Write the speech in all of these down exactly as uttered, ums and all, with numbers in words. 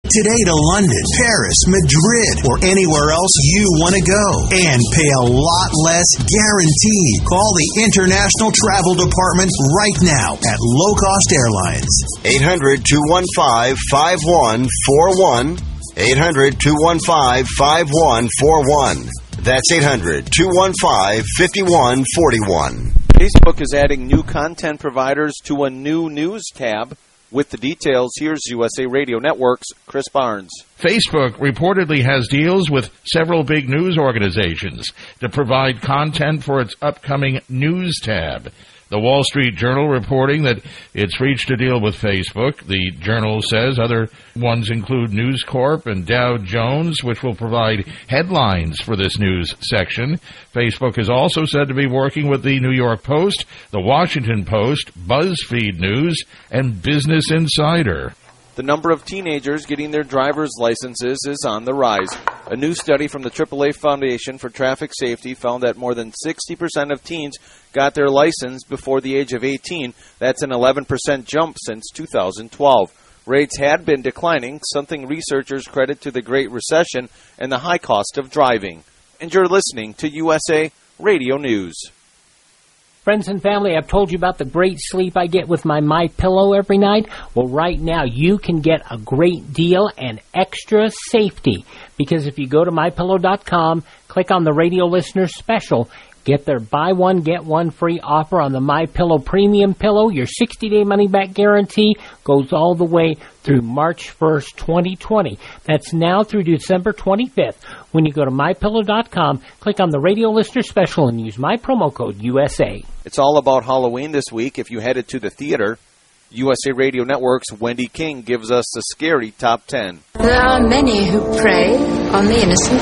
today to London, Paris, Madrid, or anywhere else you want to go. And pay a lot less guaranteed. Call the International Travel Department right now at Low Cost Airlines. eight hundred, two one five, five one four one. eight hundred, two one five, five one four one. That's eight hundred, two one five, five one four one. Facebook is adding new content providers to a new news tab. With the details, here's U S A Radio Network's Chris Barnes. Facebook reportedly has deals with several big news organizations to provide content for its upcoming news tab. The Wall Street Journal reporting that it's reached a deal with Facebook. The Journal says other ones include News Corp and Dow Jones, which will provide headlines for this news section. Facebook is also said to be working with the New York Post, the Washington Post, BuzzFeed News, and Business Insider. The number of teenagers getting their driver's licenses is on the rise. A new study from the triple A Foundation for Traffic Safety found that more than sixty percent of teens got their license before the age of eighteen. That's an eleven percent jump since two thousand twelve. Rates had been declining, something researchers credit to the Great Recession and the high cost of driving. And you're listening to U S A Radio News. Friends and family, I've told you about the great sleep I get with my MyPillow every night. Well, right now you can get a great deal and extra safety, because if you go to my pillow dot com, click on the radio listener special, get their buy one, get one free offer on the MyPillow Premium Pillow. Your sixty-day money-back guarantee goes all the way through March first, twenty twenty. That's now through December twenty-fifth. When you go to my pillow dot com, click on the radio listener special and use my promo code U S A. It's all about Halloween this week if you headed to the theater. U S A Radio Network's Wendy King gives us a scary top ten. There are many who prey on the innocent.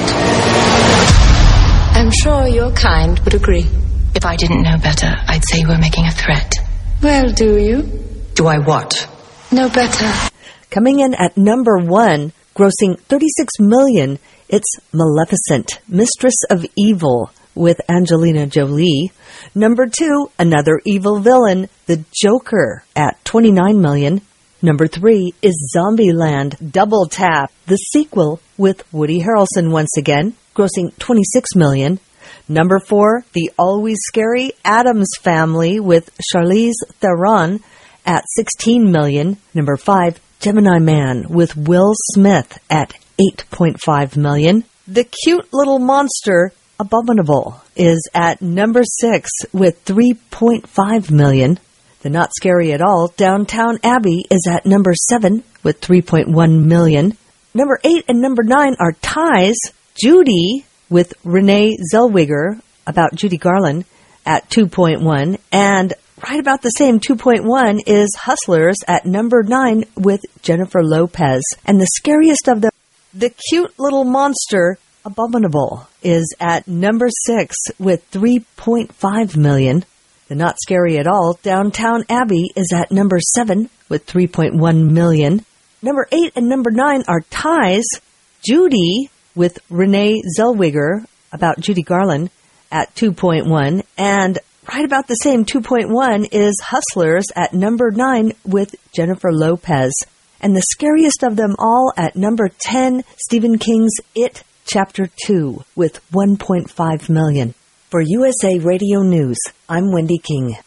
I'm sure your kind would agree. If I didn't know better, I'd say you were making a threat. Well, do you? Do I what? No better. Coming in at number one, grossing thirty-six million dollars, it's Maleficent, Mistress of Evil, with Angelina Jolie. Number two, another evil villain, The Joker, at twenty-nine million dollars. Number three is Zombieland Double Tap, the sequel with Woody Harrelson once again, grossing twenty-six million dollars. Number four, the always scary Addams Family with Charlize Theron at sixteen million dollars. Number five, Gemini Man with Will Smith at eight point five million dollars. The Cute Little Monster Abominable is at number six with three point five million dollars. The Not Scary at All Downtown Abbey is at number seven with three point one million dollars. Number eight and number nine are ties. Judy with Renee Zellweger, about Judy Garland, at two point one, and right about the same two point one is Hustlers at number nine with Jennifer Lopez. And the scariest of them, The Cute Little Monster Abominable, is at number six with three point five million dollars. The Not Scary at All Downtown Abbey is at number seven with three point one million dollars. Number eight and number nine are ties. Judy with Renee Zellweger, about Judy Garland, at two point one, and right about the same two point one is Hustlers at number nine with Jennifer Lopez. And the scariest of them all at number ten, Stephen King's It Chapter two with one point five million dollars. For U S A Radio News, I'm Wendy King.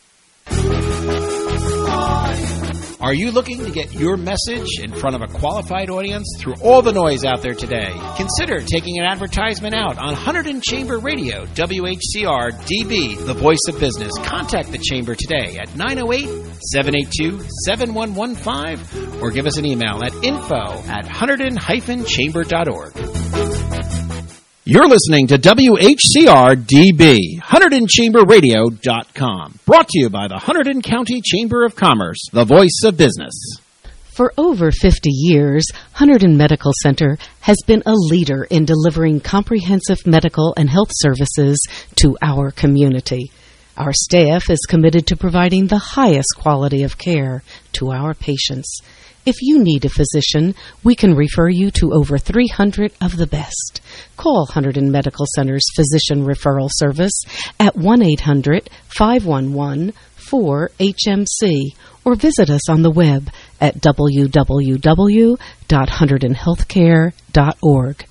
Are you looking to get your message in front of a qualified audience through all the noise out there today? Consider taking an advertisement out on Hunterdon Chamber Radio, W H C R D B, the voice of business. Contact the Chamber today at nine oh eight, seven eight two, seven one one five or give us an email at info at hunterdon dash chamber dot org. You're listening to W H C R D B, Hunterdon Chamber Radio dot com. Brought to you by the Hunterdon County Chamber of Commerce, the voice of business. For over fifty years, Hunterdon Medical Center has been a leader in delivering comprehensive medical and health services to our community. Our staff is committed to providing the highest quality of care to our patients. If you need a physician, we can refer you to over three hundred of the best. Call Hunterdon Medical Center's Physician Referral Service at one eight hundred, five one one, four H M C or visit us on the web at w w w dot hunterdon healthcare dot org.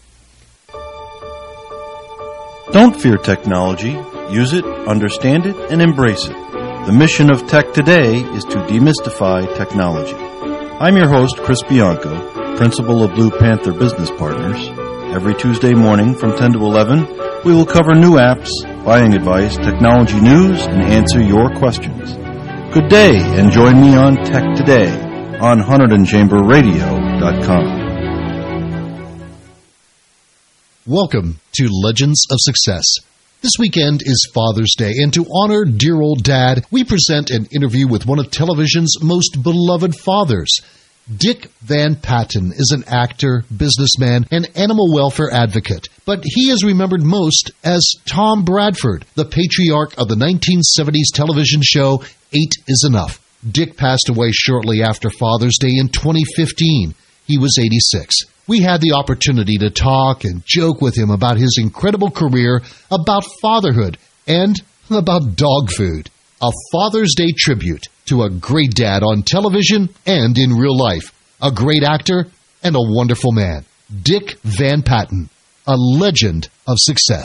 Don't fear technology. Use it, understand it, and embrace it. The mission of Tech Today is to demystify technology. I'm your host, Chris Bianco, principal of Blue Panther Business Partners. Every Tuesday morning from ten to eleven, we will cover new apps, buying advice, technology news, and answer your questions. Good day, and join me on Tech Today on Hunterdon Chamber Radio dot com. Welcome to Legends of Success. This weekend is Father's Day, and to honor dear old Dad, we present an interview with one of television's most beloved fathers. Dick Van Patten is an actor, businessman, and animal welfare advocate, but he is remembered most as Tom Bradford, the patriarch of the nineteen seventies television show Eight is Enough. Dick passed away shortly after Father's Day in twenty fifteen. He was eighty-six. We had the opportunity to talk and joke with him about his incredible career, about fatherhood, and about dog food. A Father's Day tribute to a great dad on television and in real life, a great actor, and a wonderful man. Dick Van Patten, a legend of success.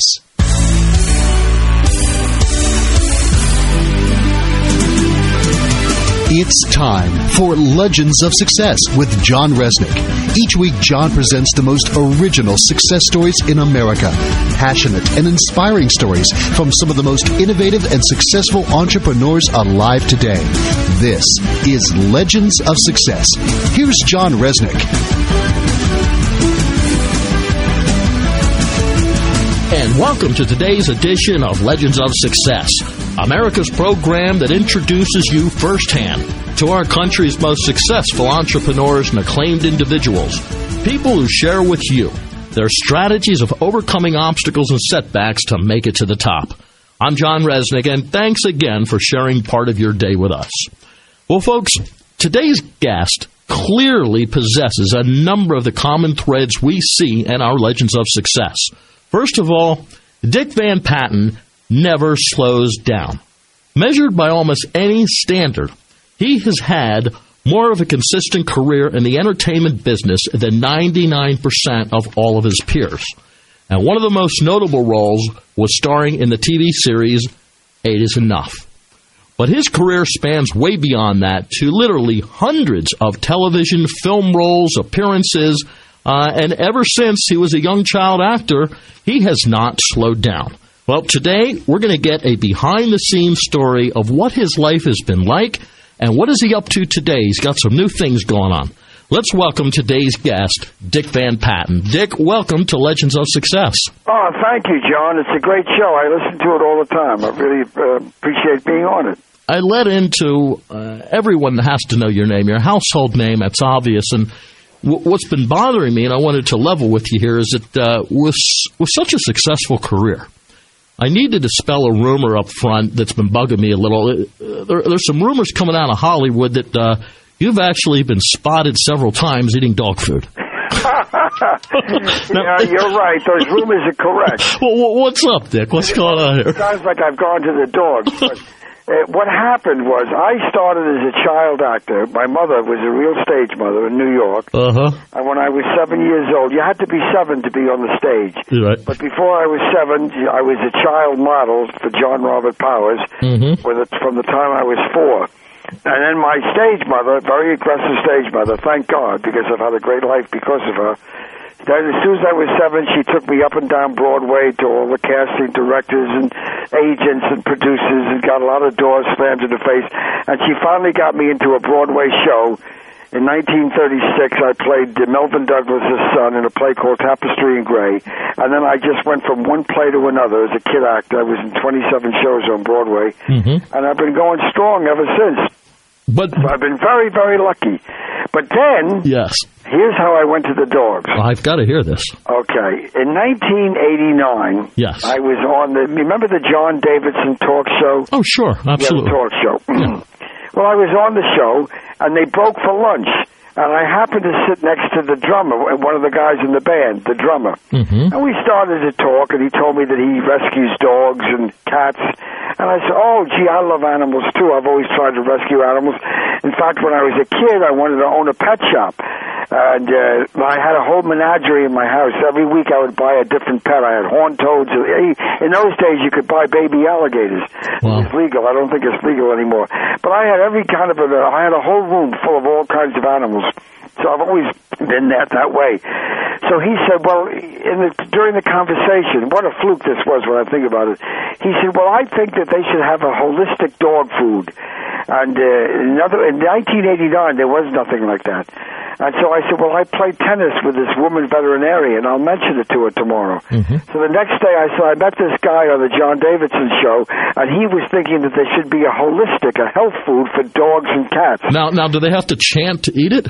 It's time for Legends of Success with John Resnick. Each week, John presents the most original success stories in America. Passionate and inspiring stories from some of the most innovative and successful entrepreneurs alive today. This is Legends of Success. Here's John Resnick. And welcome to today's edition of Legends of Success, America's program that introduces you firsthand to our country's most successful entrepreneurs and acclaimed individuals, people who share with you their strategies of overcoming obstacles and setbacks to make it to the top. I'm John Resnick, and thanks again for sharing part of your day with us. Well, folks, today's guest clearly possesses a number of the common threads we see in our Legends of Success. First of all, Dick Van Patten never slows down. Measured by almost any standard, he has had more of a consistent career in the entertainment business than ninety-nine percent of all of his peers. And one of the most notable roles was starring in the T V series Eight is Enough. But his career spans way beyond that to literally hundreds of television, film roles, appearances, Uh, and ever since he was a young child actor, he has not slowed down. Well, today we're going to get a behind-the-scenes story of what his life has been like and what is he up to today. He's got some new things going on. Let's welcome today's guest, Dick Van Patten. Dick, welcome to Legends of Success. Oh, thank you, John. It's a great show. I listen to it all the time. I really uh, appreciate being on it. I led into uh, everyone has to know your name, your household name. That's obvious. And what's been bothering me, and I wanted to level with you here, is that uh, with, with such a successful career, I need to dispel a rumor up front that's been bugging me a little. Uh, there, there's some rumors coming out of Hollywood that uh, you've actually been spotted several times eating dog food. Yeah, you're right. Those rumors are correct. Well, what's up, Dick? What's going on here? It sounds like I've gone to the dogs, but Uh, what happened was I started as a child actor. My mother was a real stage mother in New York. Uh-huh. And when I was seven years old, you had to be seven to be on the stage. Right. But before I was seven, I was a child model for John Robert Powers mm-hmm. with it, from the time I was four. And then my stage mother, very aggressive stage mother, thank God, because I've had a great life because of her. Then as soon as I was seven, she took me up and down Broadway to all the casting directors and agents and producers and got a lot of doors slammed in the face. And she finally got me into a Broadway show. In nineteen thirty-six, I played Melvyn Douglas's son in a play called Tapestry in Grey. And then I just went from one play to another as a kid actor. I was in twenty-seven shows on Broadway. Mm-hmm. And I've been going strong ever since. But so I've been very, very lucky. But then, yes, here's how I went to the dogs. Well, I've got to hear this. Okay. In nineteen eighty-nine, yes, I was on the, remember the John Davidson talk show? Oh, sure, absolutely. Yeah, the talk show. Yeah. Well, I was on the show, and they broke for lunch. And I happened to sit next to the drummer, one of the guys in the band, the drummer. Mm-hmm. And we started to talk, and he told me that he rescues dogs and cats. And I said, oh, gee, I love animals, too. I've always tried to rescue animals. In fact, when I was a kid, I wanted to own a pet shop. And uh, I had a whole menagerie in my house. Every week I would buy a different pet. I had horned toads. In those days, you could buy baby alligators. Wow. It's legal. I don't think it's legal anymore. But I had every kind of a, I had a whole room full of all kinds of animals. So I've always been that that way. So he said, well, in the, during the conversation, what a fluke this was when I think about it. He said, well, I think that they should have a holistic dog food. And uh, another, in nineteen eighty-nine, there was nothing like that. And so I said, well, I played tennis with this woman veterinarian. I'll mention it to her tomorrow. Mm-hmm. So the next day I said, I met this guy on the John Davidson show, and he was thinking that there should be a holistic, a health food for dogs and cats. Now, now, do they have to chant to eat it?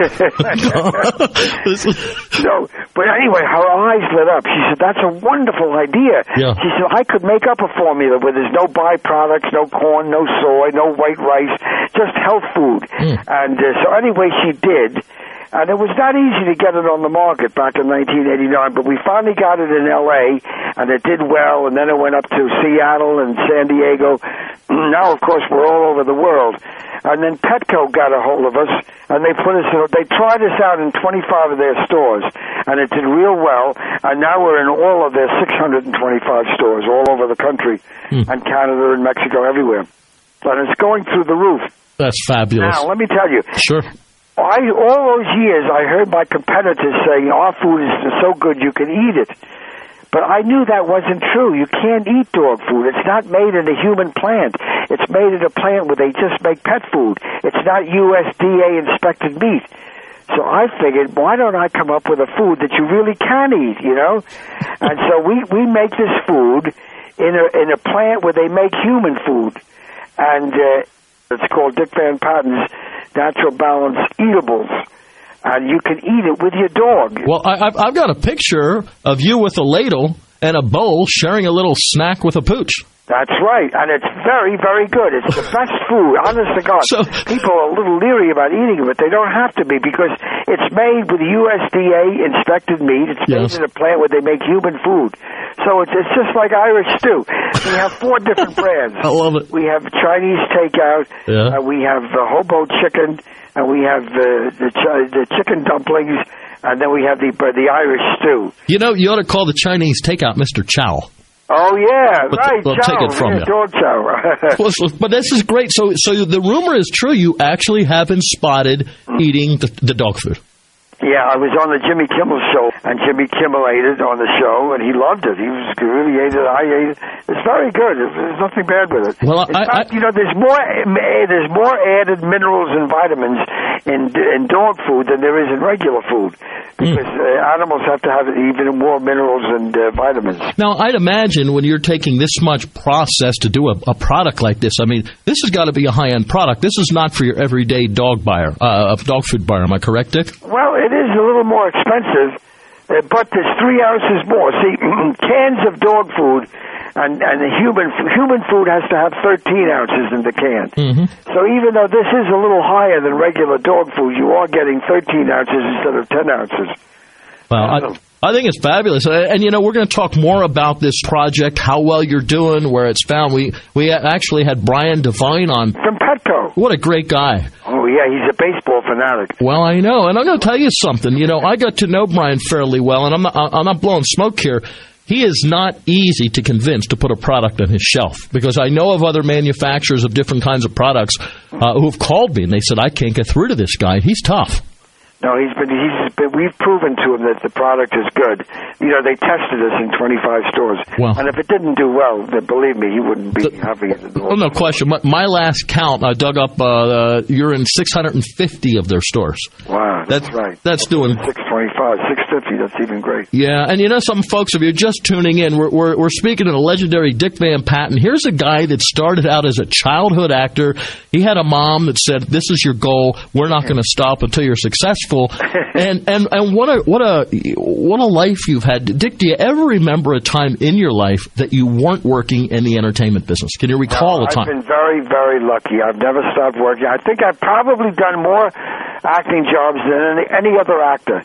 So, but anyway, her eyes lit up. She said, that's a wonderful idea. Yeah. She said, I could make up a formula where there's no byproducts, no corn, no soy, no white rice, just health food. Mm. And uh, so anyway, she did. And it was not easy to get it on the market back in nineteen eighty-nine, but we finally got it in L A, and it did well, and then it went up to Seattle and San Diego. Now, of course, we're all over the world. And then Petco got a hold of us, and they put us, they tried us out in twenty-five of their stores, and it did real well, and now we're in all of their six hundred twenty-five stores all over the country, mm. and Canada and Mexico, everywhere. And it's going through the roof. That's fabulous. Now, let me tell you. Sure. I, all those years, I heard my competitors saying, our food is so good you can eat it. But I knew that wasn't true. You can't eat dog food. It's not made in a human plant. It's made in a plant where they just make pet food. It's not U S D A-inspected meat. So I figured, why don't I come up with a food that you really can eat, you know? And so we, we make this food in a, in a plant where they make human food. And uh, it's called Dick Van Patten's Natural Balance Eatables, and you can eat it with your dog. Well, I, I've, I've got a picture of you with a ladle and a bowl sharing a little snack with a pooch. That's right, and it's very, very good. It's the best food, honest to God. So, people are a little leery about eating it, but they don't have to be, because it's made with U S D A-inspected meat. It's made yes. in a plant where they make human food. So it's, it's just like Irish stew. We have four different brands. I love it. We have Chinese takeout, yeah. uh, we have uh, hobo chicken, and we have uh, the, ch- the chicken dumplings, and then we have the, uh, the Irish stew. You know, you ought to call the Chinese takeout Mister Chow. Oh, yeah, but right, We'll chow. take it from yeah, you. Dog chow. well, so, but this is great. So so the rumor is true. You actually have been spotted eating the, the dog food. Yeah, I was on the Jimmy Kimmel show, and Jimmy Kimmel ate it on the show, and he loved it. He was he really ate it. I ate it. It's very good. There's nothing bad with it. Well, in I, fact, I, you know, there's more there's more added minerals and vitamins in in dog food than there is in regular food, because mm. uh, animals have to have even more minerals and uh, vitamins. Now, I'd imagine when you're taking this much process to do a, a product like this, I mean, this has got to be a high-end product. This is not for your everyday dog buyer, uh, dog food buyer. Am I correct, Dick? Well, it is a little more expensive, uh, but there's three ounces more. See, cans of dog food and, and the human human food has to have thirteen ounces in the can. Mm-hmm. So even though this is a little higher than regular dog food, you are getting thirteen ounces instead of ten ounces. Well, I, I think it's fabulous. And, you know, we're going to talk more about this project, how well you're doing, where it's found. We we actually had Brian Devine on. From Petco. What a great guy. Oh, yeah, he's a baseball fanatic. Well, I know. And I'm going to tell you something. You know, I got to know Brian fairly well, and I'm not, I'm not blowing smoke here. He is not easy to convince to put a product on his shelf, because I know of other manufacturers of different kinds of products uh, who have called me, and they said, I can't get through to this guy. He's tough. No, he's been, he's been, we've proven to him that the product is good. You know, they tested us in twenty-five stores. Well, and if it didn't do well, then believe me, he wouldn't be the, having it. Well, no question. My, my last count, I dug up, uh, uh, you're in six hundred fifty of their stores. Wow, that's, that's right. That's, that's doing... six twenty-five, six fifty, that's even great. Yeah, and you know, some folks, if you're just tuning in, we're, we're, we're speaking to the legendary Dick Van Patten. Here's a guy that started out as a childhood actor. He had a mom that said, this is your goal. We're not going to stop until you're successful. and and and what a what a what a life you've had, Dick. Do you ever remember a time in your life that you weren't working in the entertainment business? Can you recall no, a time? I've been very, very lucky. I've never stopped working. I think I've probably done more acting jobs than any, any other actor.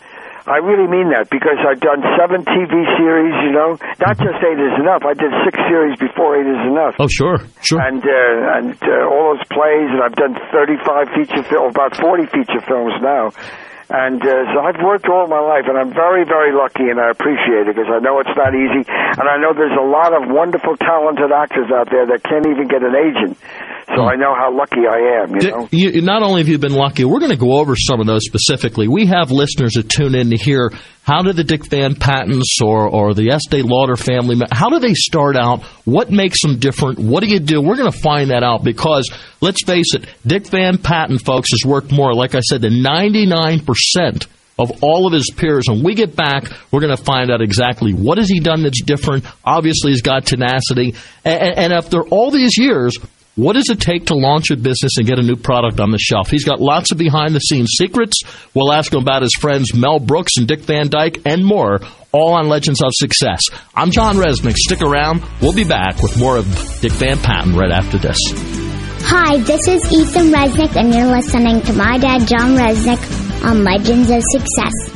I really mean that, because I've done seven T V series, you know. Not just Eight Is Enough. I did six series before Eight Is Enough. Oh, sure, sure. And uh, and uh, all those plays, and I've done thirty-five feature films, about forty feature films now. And uh, so I've worked all my life, and I'm very, very lucky, and I appreciate it, because I know it's not easy. And I know there's a lot of wonderful, talented actors out there that can't even get an agent. So I know how lucky I am, you Dick, know. You, not only have you been lucky, we're going to go over some of those specifically. We have listeners that tune in to hear how did the Dick Van Pattens or, or the Estee Lauder family, how do they start out? What makes them different? What do you do? We're going to find that out, because, let's face it, Dick Van Patten, folks, has worked more, like I said, than ninety-nine percent of all of his peers. When we get back, we're going to find out exactly what has he done that's different. Obviously, he's got tenacity. And, and after all these years, what does it take to launch a business and get a new product on the shelf? He's got lots of behind-the-scenes secrets. We'll ask him about his friends Mel Brooks and Dick Van Dyke and more, all on Legends of Success. I'm John Resnick. Stick around. We'll be back with more of Dick Van Patten right after this. Hi, this is Ethan Resnick, and you're listening to my dad, John Resnick, on Legends of Success.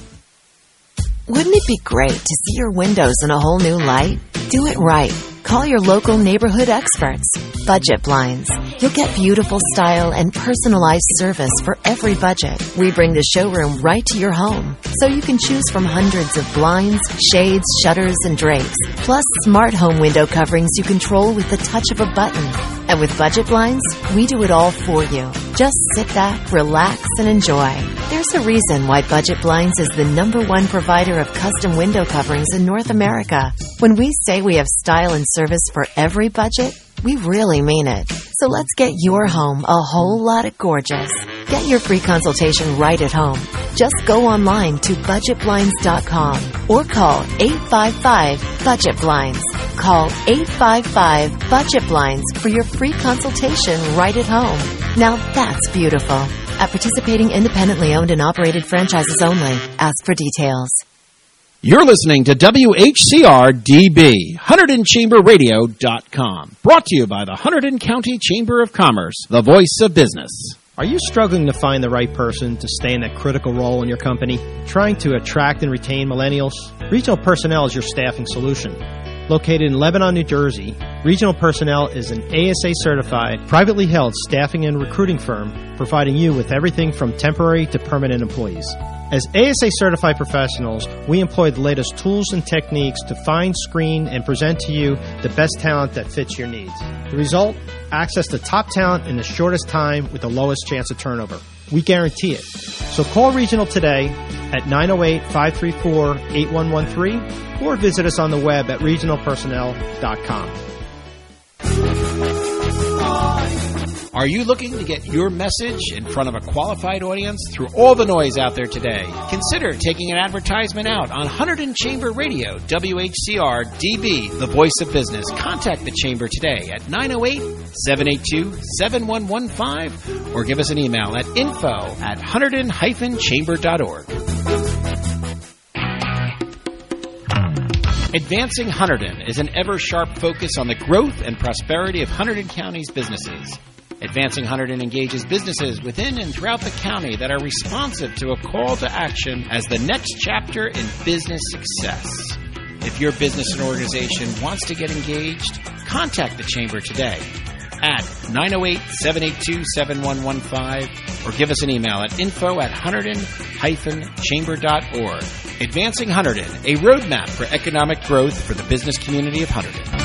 Wouldn't it be great to see your windows in a whole new light? Do it right. Call your local neighborhood experts. Budget Blinds. You'll get beautiful style and personalized service for every budget. We bring the showroom right to your home, so you can choose from hundreds of blinds, shades, shutters, and drapes, plus smart home window coverings you control with the touch of a button. And with Budget Blinds, we do it all for you. Just sit back, relax, and enjoy. There's a reason why Budget Blinds is the number one provider of custom window coverings in North America. When we say we have style and service for every budget, we really mean it. So let's get your home a whole lot of gorgeous. Get your free consultation right at home. Just go online to budget blinds dot com or call eight five five budget blinds. Call eight five five budget blinds for your free consultation right at home. Now that's beautiful. At participating independently owned and operated franchises only. Ask for details. You're listening to W H C R D B, Hunterdon Chamber Radio dot com. Brought to you by the Hunterdon County Chamber of Commerce, the voice of business. Are you struggling to find the right person to stay in that critical role in your company? Trying to attract and retain millennials? Regional Personnel is your staffing solution. Located in Lebanon, New Jersey, Regional Personnel is an A S A-certified, privately held staffing and recruiting firm providing you with everything from temporary to permanent employees. As A S A-certified professionals, we employ the latest tools and techniques to find, screen, and present to you the best talent that fits your needs. The result? Access to top talent in the shortest time with the lowest chance of turnover. We guarantee it. So call Regional today at nine oh eight, five three four, eight one one three or visit us on the web at regional personnel dot com. Are you looking to get your message in front of a qualified audience through all the noise out there today? Consider taking an advertisement out on Hunterdon Chamber Radio, W H C R D B, the voice of business. Contact the Chamber today at nine oh eight, seven eight two, seven one one five or give us an email at info at hunterdon dash chamber dot org. Advancing Hunterdon is an ever-sharp focus on the growth and prosperity of Hunterdon County's businesses. Advancing Hunterdon engages businesses within and throughout the county that are responsive to a call to action as the next chapter in business success. If your business and organization wants to get engaged, contact the Chamber today at nine oh eight, seven eight two, seven one one five or give us an email at info at hunterdon dash chamber dot org. Advancing Hunterdon, a roadmap for economic growth for the business community of Hunterdon.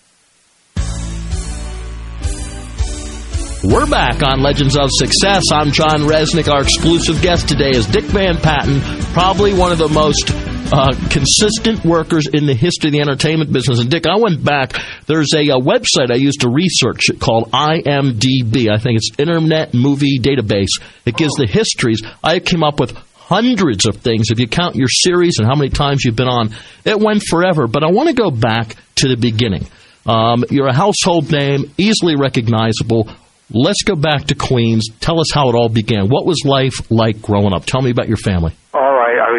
We're back on Legends of Success. I'm John Resnick. Our exclusive guest today is Dick Van Patten, probably one of the most uh, consistent workers in the history of the entertainment business. And Dick, I went back. There's a, a website I used to research it called I M D B. I think it's Internet Movie Database. It gives the histories. I came up with hundreds of things. If you count your series and how many times you've been on, it went forever. But I want to go back to the beginning. Um, you're a household name, easily recognizable. Let's go back to Queens. Tell us how it all began. What was life like growing up? Tell me about your family. All right. I was born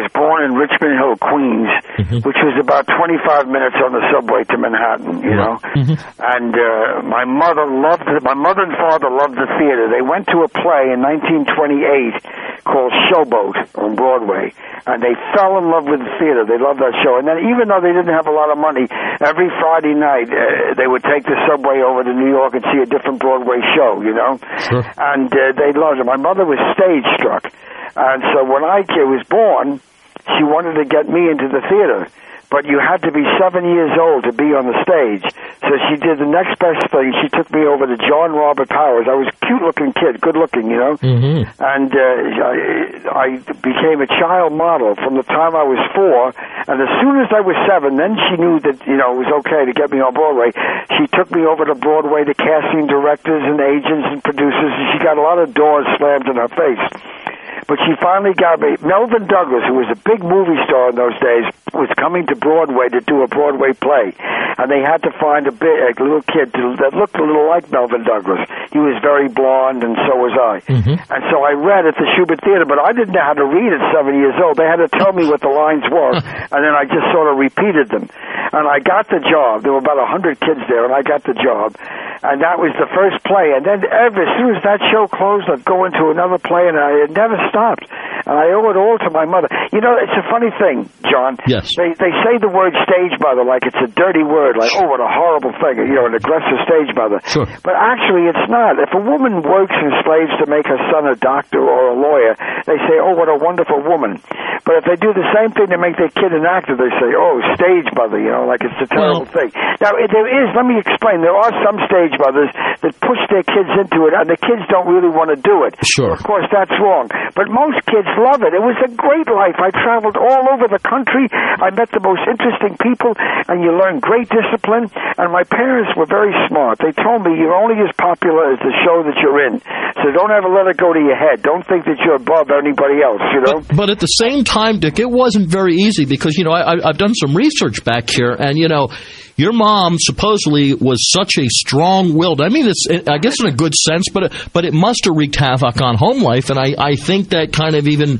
in Richmond Hill, Queens, mm-hmm. which was about twenty-five minutes on the subway to Manhattan, you know. Mm-hmm. And uh, my mother loved it. My mother and father loved the theater. They went to a play in nineteen twenty-eight called Showboat on Broadway, and they fell in love with the theater. They loved that show. And then even though they didn't have a lot of money, every Friday night uh, they would take the subway over to New York and see a different Broadway show, you know. Sure. And uh, they loved it. My mother was stage struck. And so when I was born, she wanted to get me into the theater. But you had to be seven years old to be on the stage. So she did the next best thing. She took me over to John Robert Powers. I was a cute-looking kid, good-looking, you know. Mm-hmm. And uh, I, I became a child model from the time I was four. And as soon as I was seven, then she knew that, you know, it was okay to get me on Broadway. She took me over to Broadway to casting directors and agents and producers. And she got a lot of doors slammed in her face. But she finally got me. Melvin Douglas, who was a big movie star in those days, was coming to Broadway to do a Broadway play. And they had to find a, big, a little kid to, that looked a little like Melvin Douglas. He was very blonde, and so was I. Mm-hmm. And so I read at the Shubert Theater, but I didn't know how to read at seven years old. They had to tell me what the lines were, and then I just sort of repeated them. And I got the job. There were about a hundred kids there, and I got the job. And that was the first play. And then ever, as soon as that show closed, I'd go into another play, and I, it never stopped. And I owe it all to my mother. You know, it's a funny thing, John. Yes. They they say the word stage mother like it's a dirty word, like, oh, what a horrible thing, you know, an aggressive stage mother. Sure. But actually, it's not. If a woman works and slaves to make her son a doctor or a lawyer, they say, oh, what a wonderful woman. But if they do the same thing to make their kid an actor, they say, oh, stage mother, you know, like it's a terrible well, thing. Now, there is, let me explain, there are some stage mothers that push their kids into it, and the kids don't really want to do it. Sure. Of course, that's wrong. But most kids love it. It was a great life. I traveled all over the country. I met the most interesting people, and you learn great discipline. And my parents were very smart. They told me you're only as popular as the show that you're in. So don't ever let it go to your head. Don't think that you're above anybody else, you know? But, but at the same time, Dick, it wasn't very easy because, you know, I, I've done some research back here, and, you know, your mom supposedly was such a strong-willed. I mean, it's I guess in a good sense, but it, but it must have wreaked havoc on home life, and I, I think that kind of even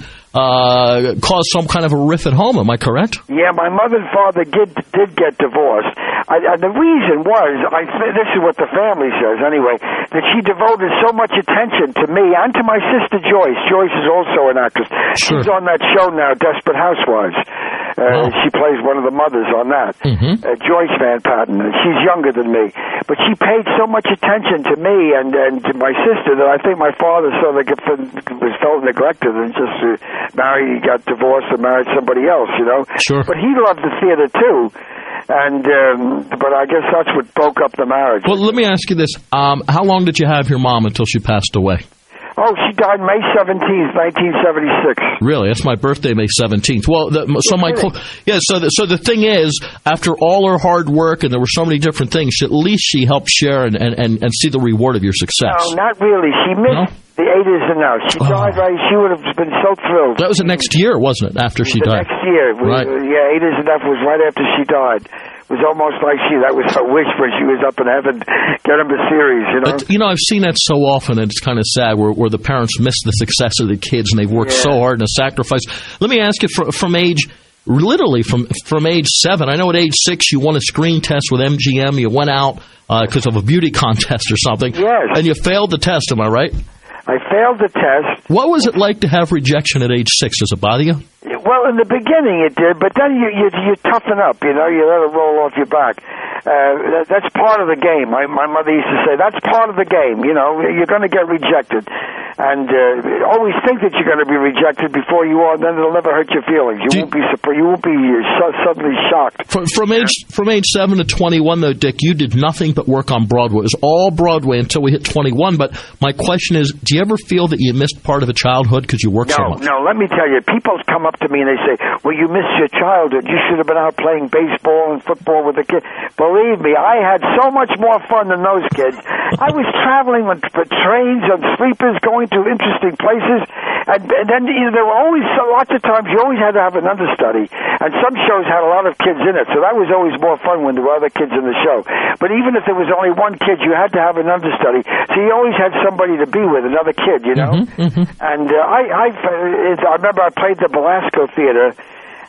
uh, caused some kind of a rift at home. Am I correct? Yeah, my mother and father did did get divorced. I, and the reason was, I this is what the family says anyway, that she devoted so much attention to me and to my sister Joyce. Joyce is also an actress. Sure. She's on that show now, Desperate Housewives. Uh, oh. She plays one of the mothers on that. Mm-hmm. Uh, Joyce Van Patten. She's younger than me. But she paid so much attention to me and, and to my sister that I think my father sort of was felt neglected and just uh, married, he got divorced and married somebody else, you know. Sure. But he loved the theater too. And um, but I guess that's what broke up the marriage. Well, let me ask you this. Um, how long did you have your mom until she passed away? Oh, she died May seventeenth, nineteen seventy-six. Really? That's my birthday, May seventeenth. Well, the, so my yeah. So the, so the thing is, after all her hard work, and there were so many different things, at least she helped share and, and, and, and see the reward of your success. No, not really. She missed no? the eight is enough. She oh. died right. She would have been so thrilled. That was the next year, wasn't it? After she the died. Next year, we, right? Yeah, eight is enough was right after she died. It was almost like she, that was her wish when she was up in heaven, get him a series, you know? But, you know, I've seen that so often, and it's kind of sad, where, where the parents miss the success of the kids, and they've worked yeah. so hard and sacrificed. Let me ask you, from, from age, literally from, from age seven, I know at age six you won a screen test with M G M, you went out because uh, of a beauty contest or something, yes. and you failed the test, am I right? I failed the test. What was it like to have rejection at age six? Does it bother you? Well, in the beginning it did, but then you you, you toughen up, you know, you let it roll off your back. Uh, that, that's part of the game. My, my mother used to say, that's part of the game, you know, you're going to get rejected. And uh, always think that you're going to be rejected before you are, and then it'll never hurt your feelings. You Do won't be surprised. You won't be so, suddenly shocked. From, from age from age seven to twenty-one, though, Dick, you did nothing but work on Broadway. It was all Broadway until we hit twenty-one. But my question is, do you ever feel that you missed part of a childhood because you worked no, so much? No, let me tell you, people come up to me and they say, well, you missed your childhood. You should have been out playing baseball and football with the kids. Believe me, I had so much more fun than those kids. I was traveling on for trains and sleepers, going to interesting places, and, and then you know, there were always so, lots of times you always had to have an understudy, and some shows had a lot of kids in it, so that was always more fun when there were other kids in the show. But even if there was only one kid, you had to have an understudy, so you always had somebody to be with, another kid, you know. Mm-hmm, mm-hmm. And uh, I, I, I remember I played the Belasco Theater.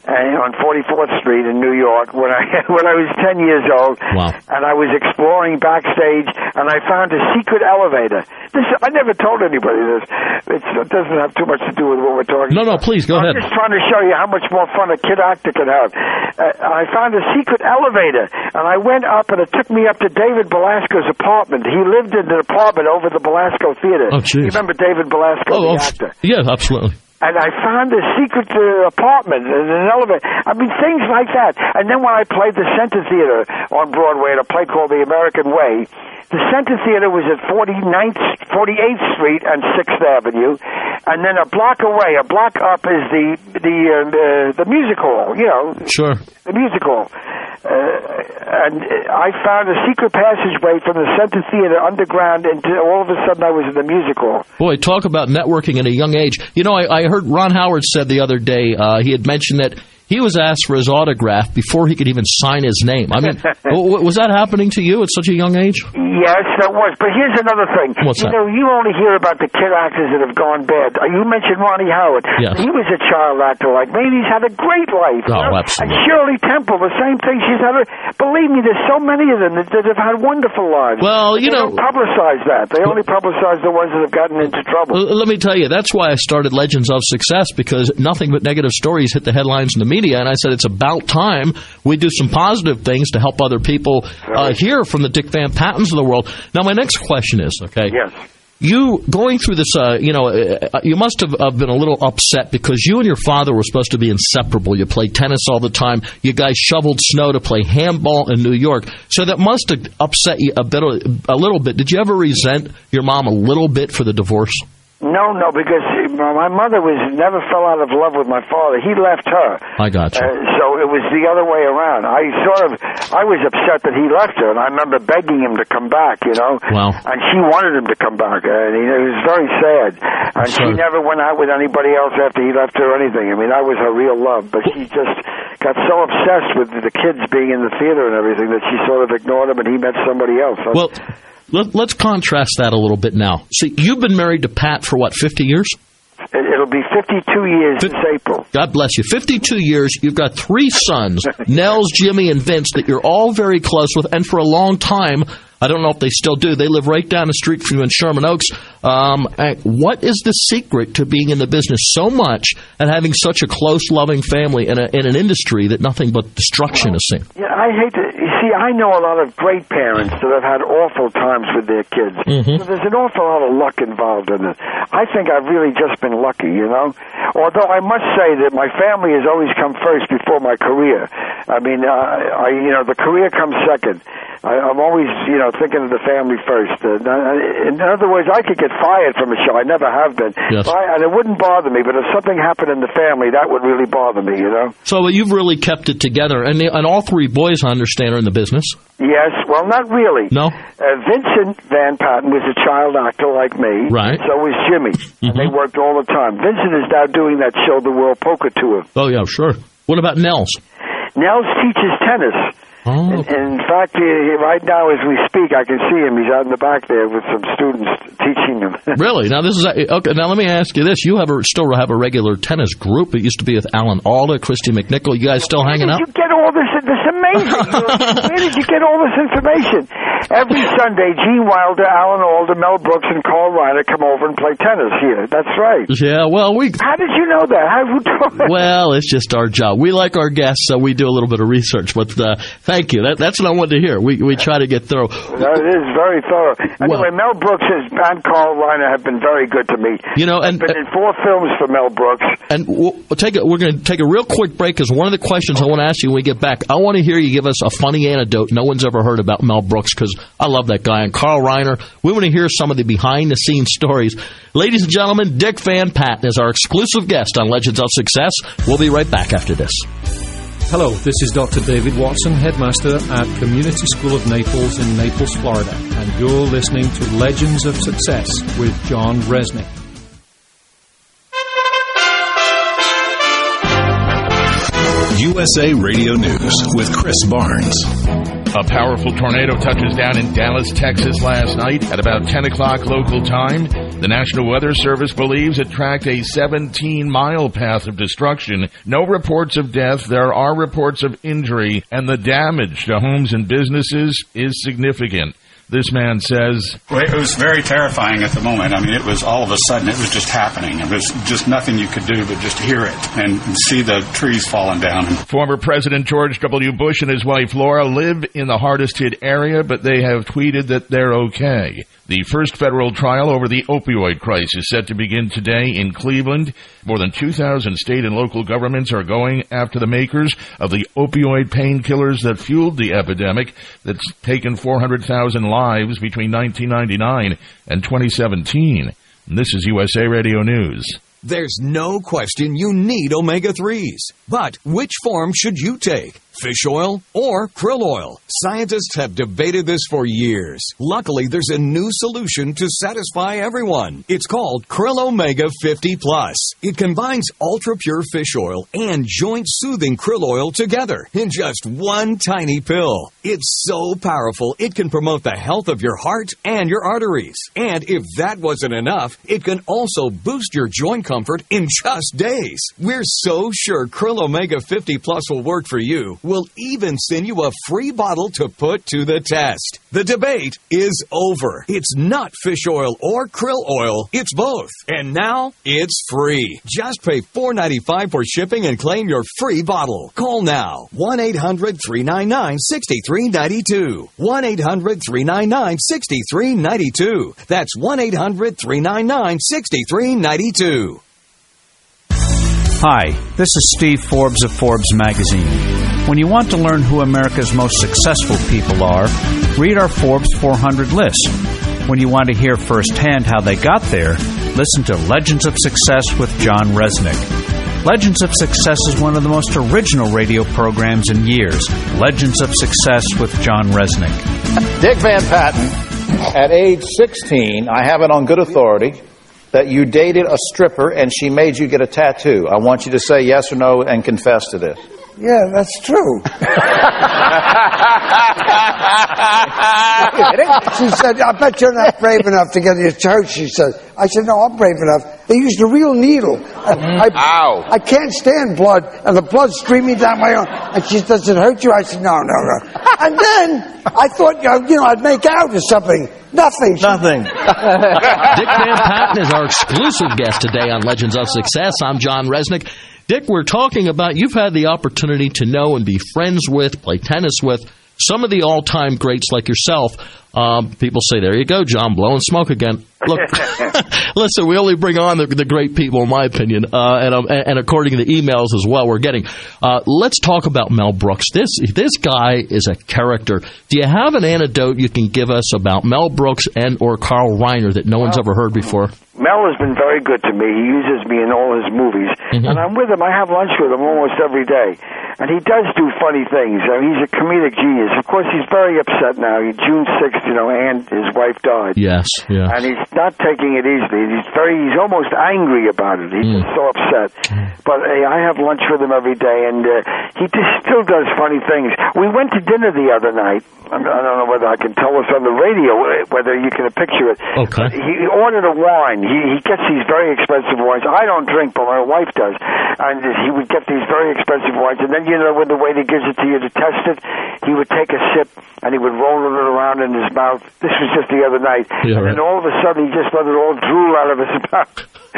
uh, on forty-fourth Street in New York when I when I was ten years old. Wow. And I was exploring backstage, and I found a secret elevator. This I never told anybody this. It's, it doesn't have too much to do with what we're talking No, about. no, please, go I'm ahead. just trying to show you how much more fun a kid actor can have. Uh, I found a secret elevator, and I went up, and it took me up to David Belasco's apartment. He lived in an apartment over the Belasco Theater. Oh, jeez. You remember David Belasco, Oh, the oh, actor? yeah, absolutely. And I found a secret uh, apartment in an elevator. I mean, things like that. And then when I played the Center Theater on Broadway at a play called The American Way, the Center Theater was at forty-ninth, forty-eighth Street and sixth Avenue. And then a block away, a block up is the the uh, the, the music hall, you know. Sure. The music hall. Uh, and I found a secret passageway from the Center Theater underground, and all of a sudden I was in the music hall. Boy, talk about networking at a young age. You know, I, I heard Ron Howard said the other day, uh, he had mentioned that he was asked for his autograph before he could even sign his name. I mean, w- was that happening to you at such a young age? Yes, that was. But here's another thing. What's you that? know, you only hear about the kid actors that have gone bad. You mentioned Ronnie Howard. Yes. He was a child actor like me, and he's had a great life. Oh, you know? absolutely. And Shirley Temple, the same thing. She's had a... Believe me, there's so many of them that, that have had wonderful lives. Well, you they know... don't publicize that. They only publicize the ones that have gotten into trouble. L- let me tell you, that's why I started Legends of Success, because nothing but negative stories hit the headlines in the media, and I said it's about time we do some positive things to help other people uh, hear from the Dick Van Pattens of the world. Now, my next question is, okay, yes. you going through this, uh, you know, uh, you must have uh, been a little upset because you and your father were supposed to be inseparable. You played tennis all the time. You guys shoveled snow to play handball in New York. So that must have upset you a bit, a little bit. Did you ever resent your mom a little bit for the divorce? No, no, because my mother was never fell out of love with my father. He left her. I got you. Uh, so it was the other way around. I sort of, I was upset that he left her, and I remember begging him to come back, you know. Wow. And she wanted him to come back, and he, it was very sad. And Sure. she never went out with anybody else after he left her or anything. I mean, that was her real love. But she just got so obsessed with the kids being in the theater and everything that she sort of ignored him, and he met somebody else. Well, let, let's contrast that a little bit now. See, you've been married to Pat for, what, fifty years? It'll be fifty-two years this April. God bless you. fifty-two years. You've got three sons, Nels, Jimmy, and Vince, that you're all very close with. And for a long time, I don't know if they still do, they live right down the street from you in Sherman Oaks. Um, what is the secret to being in the business so much and having such a close, loving family in, a, in an industry that nothing but destruction is seen? Yeah, I hate to... You see, I know a lot of great parents that have had awful times with their kids. Mm-hmm. So there's an awful lot of luck involved in it. I think I've really just been lucky, you know? Although I must say that my family has always come first before my career. I mean, uh, I, you know, the career comes second. I, I'm always, you know, thinking of the family first. Uh, in other words, I could get fired from a show. I never have been. Yes. I, and it wouldn't bother me, but if something happened in the family, that would really bother me, you know? So you've really kept it together. And, the, and all three boys, I understand, are in the business. Yes, well, not really. No? Uh, Vincent Van Patten was a child actor like me. Right. So was Jimmy. Mm-hmm. And they worked all the time. Vincent is now doing that show, The World Poker Tour. Oh, yeah, sure. What about Nels? Nels teaches tennis. Oh. In, in fact, he, he, right now as we speak, I can see him. He's out in the back there with some students teaching him. Really? Now this is okay. Now let me ask you this: you have a, still have a regular tennis group. It used to be with Alan Alda, Christy McNichol. You guys still hanging out? Where did you get all this? This amazing. Where did you get all this information? Every Sunday, Gene Wilder, Alan Alda, Mel Brooks, and Carl Reiner come over and play tennis here. That's right. Yeah. Well, we. How did you know that? How who told me? Well, it's just our job. We like our guests, so we do a little bit of research. But uh, thank you. That, that's what I wanted to hear. We we try to get through. That is very thorough. Anyway, well, Mel Brooks and Carl Reiner have been very good to me. You know, and I've been in four films for Mel Brooks. And we'll take a, we're going to take a real quick break because one of the questions I want to ask you when we get back, I want to hear you give us a funny anecdote no one's ever heard about Mel Brooks because I love that guy. And Carl Reiner, we want to hear some of the behind-the-scenes stories. Ladies and gentlemen, Dick Van Patten is our exclusive guest on Legends of Success. We'll be right back after this. Hello, this is Doctor David Watson, Headmaster at Community School of Naples in Naples, Florida, and you're listening to Legends of Success with John Resnick. U S A Radio News with Chris Barnes. A powerful tornado touches down in Dallas, Texas last night at about ten o'clock local time. The National Weather Service believes it tracked a seventeen-mile path of destruction. No reports of death. There are reports of injury, and the damage to homes and businesses is significant. This man says, well, it was very terrifying at the moment. I mean, it was all of a sudden, it was just happening. It was just nothing you could do but just hear it and see the trees falling down. Former President George W. Bush and his wife Laura live in the hardest hit area, but they have tweeted that they're okay. The first federal trial over the opioid crisis set to begin today in Cleveland. More than two thousand state and local governments are going after the makers of the opioid painkillers that fueled the epidemic that's taken four hundred thousand lives between nineteen ninety-nine and twenty seventeen. And this is U S A Radio News. There's no question you need omega threes. But which form should you take? Fish oil or krill oil? Scientists have debated this for years. Luckily, there's a new solution to satisfy everyone. It's called Krill Omega fifty plus. It combines ultra-pure fish oil and joint-soothing krill oil together in just one tiny pill. It's so powerful, it can promote the health of your heart and your arteries. And if that wasn't enough, it can also boost your joint comfort in just days. We're so sure Krill Omega fifty plus will work for you. We'll even send you a free bottle to put to the test. The debate is over. It's not fish oil or krill oil. It's both. And now it's free. Just pay four dollars and ninety-five cents for shipping and claim your free bottle. Call now. one eight hundred three nine nine six three nine two. one eight hundred three nine nine six three nine two. That's one eight hundred three nine nine six three nine two. Hi, this is Steve Forbes of Forbes Magazine. When you want to learn who America's most successful people are, read our Forbes four hundred list. When you want to hear firsthand how they got there, listen to Legends of Success with John Resnick. Legends of Success is one of the most original radio programs in years. Legends of Success with John Resnick. Dick Van Patten, at age sixteen, I have it on good authority that you dated a stripper and she made you get a tattoo. I want you to say yes or no and confess to this. Yeah, that's true. She said, I bet you're not brave enough to get your church, she said. I said, no, I'm brave enough. They used a real needle. I, Ow. I can't stand blood, and the blood's streaming down my arm. And she said, does it hurt you? I said, no, no, no. And then I thought, you know, I'd make out or something. Nothing. Nothing. Dick Van Patten is our exclusive guest today on Legends of Success. I'm John Resnick. Dick, we're talking about you've had the opportunity to know and be friends with, play tennis with some of the all-time greats like yourself. Um, people say, there you go, John, blowing smoke again. Look, listen, we only bring on the, the great people, in my opinion, uh, and, um, and according to the emails as well we're getting. Uh, let's talk about Mel Brooks. This this guy is a character. Do you have an anecdote you can give us about Mel Brooks and or Carl Reiner that no one's ever heard before? Mel has been very good to me. He uses me in all his movies. Mm-hmm. And I'm with him. I have lunch with him almost every day. And he does do funny things. I mean, he's a comedic genius. Of course, he's very upset now. June sixth, you know, and his wife died. Yes, yeah. And he's not taking it easily. He's very, he's almost angry about it. He's mm. just so upset. But uh, I have lunch with him every day, and uh, he just still does funny things. We went to dinner the other night. I don't know whether I can tell us on the radio, whether you can picture it. Okay. He ordered a wine. He, he gets these very expensive wines. I don't drink, but my wife does. And he would get these very expensive wines. And then, you know, when the waiter gives it to you to test it, he would take a sip, and he would roll it around in his mouth. This was just the other night. Yeah, and right. then all of a sudden, he just let it all drool out of his mouth.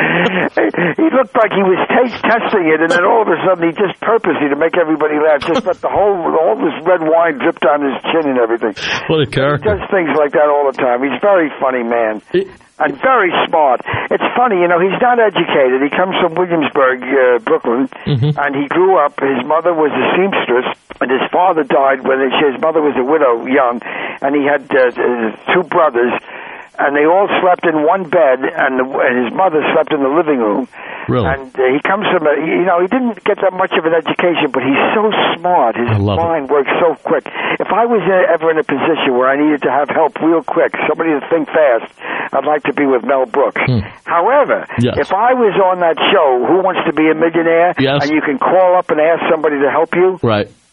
He looked like he was taste testing it, and then all of a sudden, he just purposely, to make everybody laugh, just let the whole, all this red wine drip down his chin and everything. What a character. He does things like that all the time. He's very funny, man. It, and very smart. It's funny, you know, he's not educated. He comes from Williamsburg, uh, Brooklyn, mm-hmm. and he grew up. His mother was a seamstress, and his father died when his mother was a widow, young, and he had uh, two brothers, and they all slept in one bed, and, the, and his mother slept in the living room. Really? And uh, he comes from, a, you know, he didn't get that much of an education, but he's so smart. His mind it. works so quick. If I was uh, ever in a position where I needed to have help real quick, somebody to think fast, I'd like to be with Mel Brooks. Hmm. However, yes. if I was on that show, Who Wants to Be a Millionaire, yes. and you can call up and ask somebody to help you, right.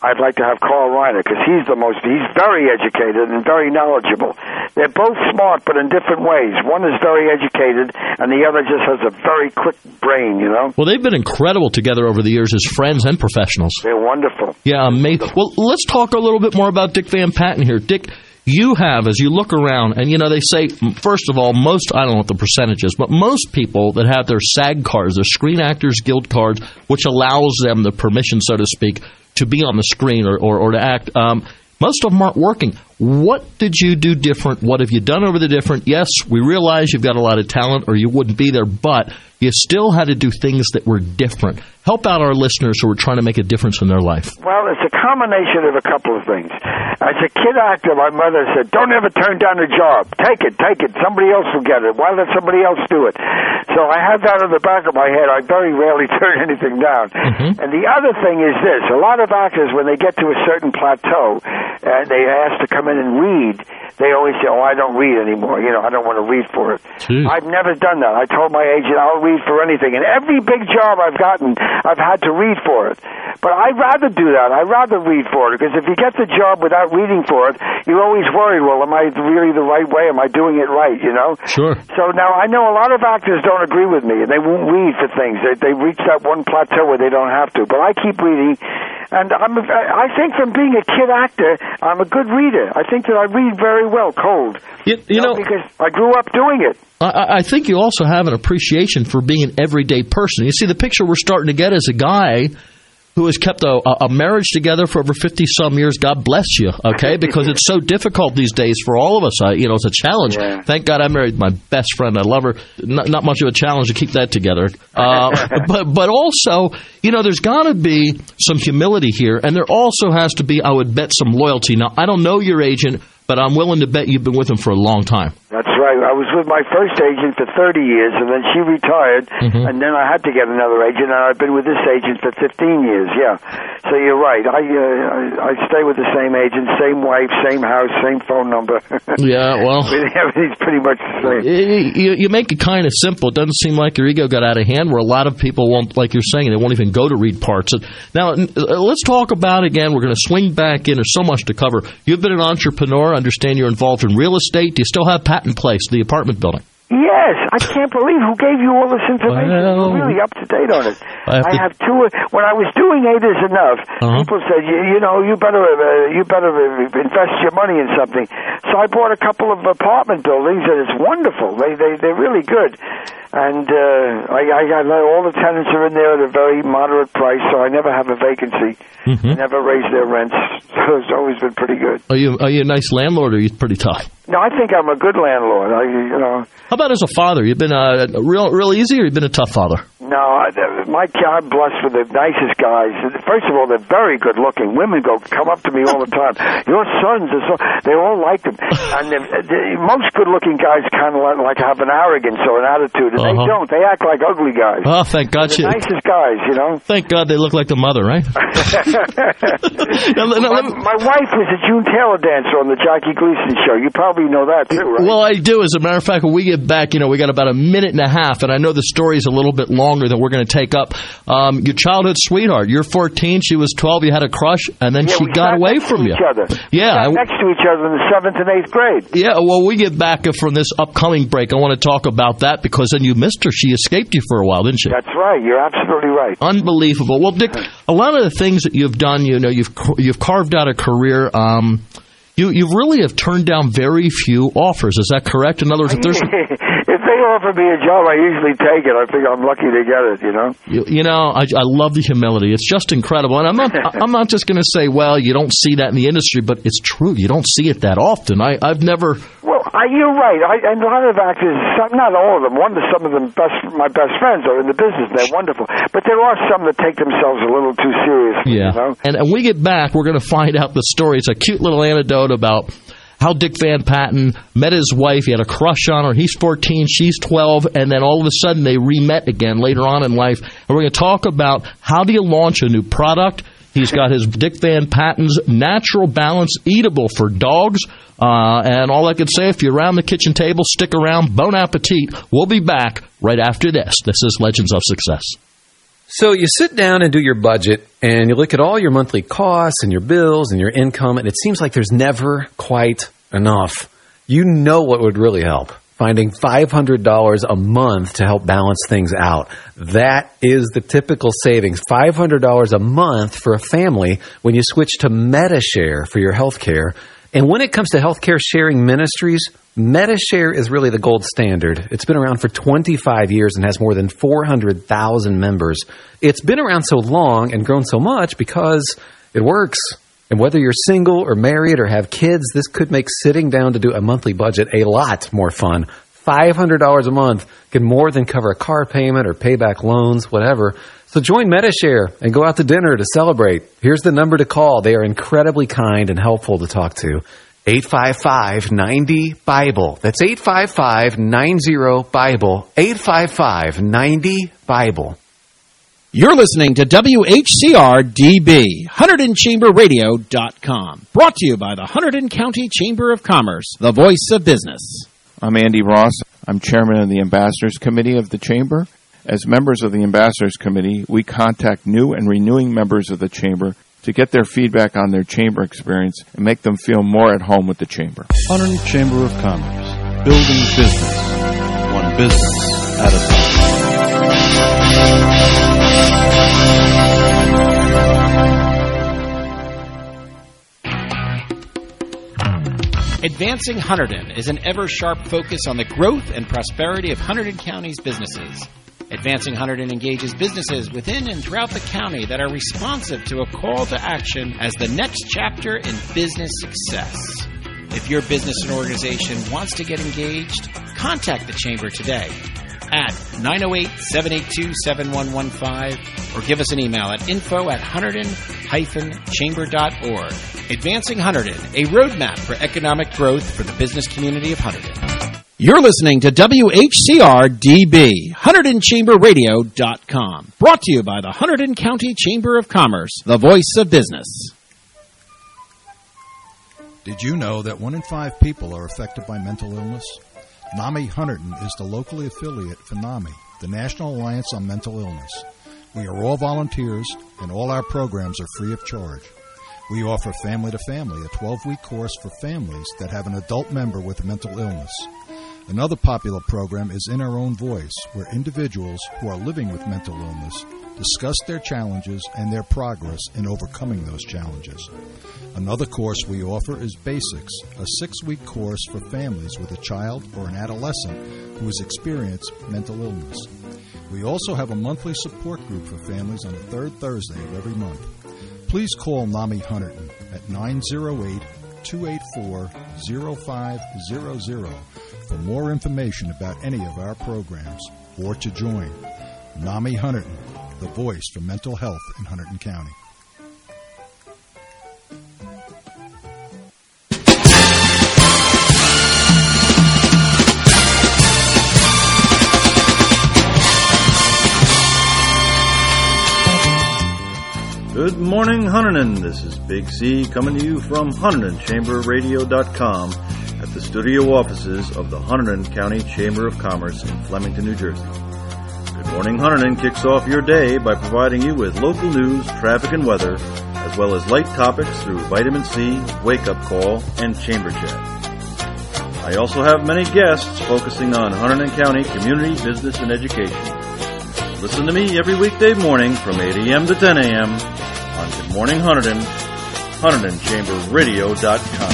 I'd like to have Carl Reiner, because he's the most, he's very educated and very knowledgeable. They're both smart, but in different ways. One is very educated, and the other just has a very quick brain, you know? Well, they've been incredible together over the years as friends and professionals. They're wonderful. Yeah, amazing. Well, let's talk a little bit more about Dick Van Patten here. Dick, you have, as you look around, and, you know, they say, first of all, most, I don't know what the percentage is, but most people that have their SAG cards, their Screen Actors Guild cards, which allows them the permission, so to speak, to be on the screen or, or, or to act, um, most of them aren't working. What did you do different? What have you done over the different? Yes, we realize you've got a lot of talent or you wouldn't be there, but you still had to do things that were different. Help out our listeners who are trying to make a difference in their life. Well, it's a combination of a couple of things. As a kid actor, my mother said, don't ever turn down a job. Take it, take it. Somebody else will get it. Why let somebody else do it? So I had that in the back of my head. I very rarely turn anything down. Mm-hmm. And the other thing is this. A lot of actors, when they get to a certain plateau, and they ask to come in and read, they always say, oh, I don't read anymore. You know, I don't want to read for it. Jeez. I've never done that. I told my agent, I'll read for anything. And every big job I've gotten, I've had to read for it. But I'd rather do that. I'd rather read for it, because if you get the job without reading for it, you're always worried, well, am I really the right way? Am I doing it right, you know? Sure. So now I know a lot of actors don't agree with me, and they won't read for things. They, they reach that one plateau where they don't have to. But I keep reading, and I'm a, I think from being a kid actor, I'm a good reader. I think that I read very well cold. You, you, you know, know, because I grew up doing it. I, I think you also have an appreciation for being an everyday person. You see, the picture we're starting to get is a guy who has kept a, a marriage together for over fifty-some years. God bless you, okay? Because it's so difficult these days for all of us. I, you know, it's a challenge. Yeah. Thank God I married my best friend. I love her. Not, not much of a challenge to keep that together. Uh, but, but also, you know, there's got to be some humility here, and there also has to be, I would bet, some loyalty. Now, I don't know your agent, but I'm willing to bet you've been with him for a long time. That's right. I was with my first agent for thirty years, and then she retired, mm-hmm. and then I had to get another agent, and I've been with this agent for fifteen years, yeah. So you're right. I uh, I stay with the same agent, same wife, same house, same phone number. Yeah, well. Everything's pretty much the same. You, you make it kind of simple. It doesn't seem like your ego got out of hand, where a lot of people won't, like you're saying, they won't even go to read parts. Now, let's talk about, again, we're going to swing back in. There's so much to cover. You've been an entrepreneur. I understand you're involved in real estate. Do you still have Patent Place, the apartment building? Yes, I can't believe who gave you all this information. Well, You're really up to date on it. I have, I have two. When I was doing Eight Is Enough, uh-huh. people said, you, you know, you better uh, you better uh, invest your money in something. So I bought a couple of apartment buildings, and it's wonderful. They they they're really good. And uh, I, I got all the tenants are in there at a very moderate price, so I never have a vacancy. Mm-hmm. I never raise their rents, so it's always been pretty good. Are you are you a nice landlord, or are you pretty tough? No, I think I'm a good landlord. I, you know. How about as a father? You've been uh, real real easy, or you've been a tough father? No, I, my I'm blessed with the nicest guys. First of all, they're very good looking. Women go come up to me all the time. Your sons are so. They all like them, and the, the, most good looking guys kind of like, like have an arrogance or an attitude, and uh-huh. they don't. They act like ugly guys. Oh, thank God! They're the nicest guys, you know. Thank God they look like the mother, right? now, now, my, my wife was a June Taylor dancer on the Jackie Gleason show. You probably know that too, right? Well, I do. As a matter of fact, when we get back, you know, we got about a minute and a half, and I know the story is a little bit longer than we're going to take up. Um, your childhood sweetheart. You're fourteen. She was twelve. You had a crush, and then yeah, she got away from you. Each other. Yeah, we sat next to each other in the seventh and eighth grade. Yeah. Well, we get back from this upcoming break. I want to talk about that because then you missed her. She escaped you for a while, didn't she? That's right. You're absolutely right. Unbelievable. Well, Dick, a lot of the things that you've done, you know, you've you've carved out a career. Um, You you really have turned down very few offers. Is that correct? In other words, if there's if they offer me a job, I usually take it. I think I'm lucky to get it. You know. You, you know, I, I love the humility. It's just incredible. And I'm not I'm not just going to say, well, you don't see that in the industry, but it's true. You don't see it that often. I I've never. Well, I, you're right. I, and a lot of actors, some, not all of them. One, some of them, best my best friends are in the business. They're wonderful, but there are some that take themselves a little too seriously. Yeah. You know? And and we get back, we're going to find out the story. It's a cute little anecdote about how Dick Van Patten met his wife. He had a crush on her. He's fourteen, she's twelve, and then all of a sudden they re-met again later on in life. And we're going to talk about how do you launch a new product. He's got his Dick Van Patten's Natural Balance Eatable for dogs. Uh, and all I can say, if you're around the kitchen table, stick around. Bon appetit. We'll be back right after this. This is Legends of Success. So you sit down and do your budget, and you look at all your monthly costs and your bills and your income, and it seems like there's never quite enough. You know what would really help? Finding five hundred dollars a month to help balance things out. That is the typical savings, five hundred dollars a month for a family when you switch to Medi-Share for your health care. And when it comes to healthcare sharing ministries, Medi-Share is really the gold standard. It's been around for twenty-five years and has more than four hundred thousand members. It's been around so long and grown so much because it works. And whether you're single or married or have kids, this could make sitting down to do a monthly budget a lot more fun. five hundred dollars a month can more than cover a car payment or pay back loans, whatever. So join Medi-Share and go out to dinner to celebrate. Here's the number to call. They are incredibly kind and helpful to talk to. eight five five, nine zero, B I B L E. That's eight five five, nine zero, B I B L E. eight five five, nine zero, B I B L E. You're listening to W H C R D B, Hunterdon Chamber Radio dot com. Brought to you by the Hunterdon County Chamber of Commerce, the voice of business. I'm Andy Ross. I'm chairman of the Ambassadors Committee of the Chamber. As members of the Ambassadors Committee, we contact new and renewing members of the Chamber to get their feedback on their Chamber experience and make them feel more at home with the Chamber. Hunterdon Chamber of Commerce, building business, one business at a time. Advancing Hunterdon is an ever-sharp focus on the growth and prosperity of Hunterdon County's businesses. Advancing Hunterdon engages businesses within and throughout the county that are responsive to a call to action as the next chapter in business success. If your business and organization wants to get engaged, contact the Chamber today at nine oh eight, seven eight two, seven one one five or give us an email at info at hunterdon dash chamber dot org. Advancing Hunterdon, a roadmap for economic growth for the business community of Hunterdon. You're listening to W H C R D B, Hunterdon Chamber Radio dot com. Brought to you by the Hunterdon County Chamber of Commerce, the voice of business. Did you know that one in five people are affected by mental illness? NAMI Hunterdon is the locally affiliate for NAMI, the National Alliance on Mental Illness. We are all volunteers, and all our programs are free of charge. We offer Family to Family, a twelve-week course for families that have an adult member with mental illness. Another popular program is In Our Own Voice, where individuals who are living with mental illness discuss their challenges and their progress in overcoming those challenges. Another course we offer is Basics, a six-week course for families with a child or an adolescent who has experienced mental illness. We also have a monthly support group for families on the third Thursday of every month. Please call NAMI Hunterdon at nine oh eight, two eight four, oh five hundred for more information about any of our programs or to join. NAMI Hunterdon, the voice for mental health in Hunterdon County. Good morning, Hunterdon. This is Big C coming to you from Hunterdon Chamber Radio dot com at the studio offices of the Hunterdon County Chamber of Commerce in Flemington, New Jersey. Good Morning Hunterdon kicks off your day by providing you with local news, traffic, and weather, as well as light topics through Vitamin C, Wake Up Call, and Chamber Chat. I also have many guests focusing on Hunterdon County community, business, and education. Listen to me every weekday morning from eight a.m. to ten a.m. on Good Morning Hunterdon, Hunterdon Chamber Radio dot com.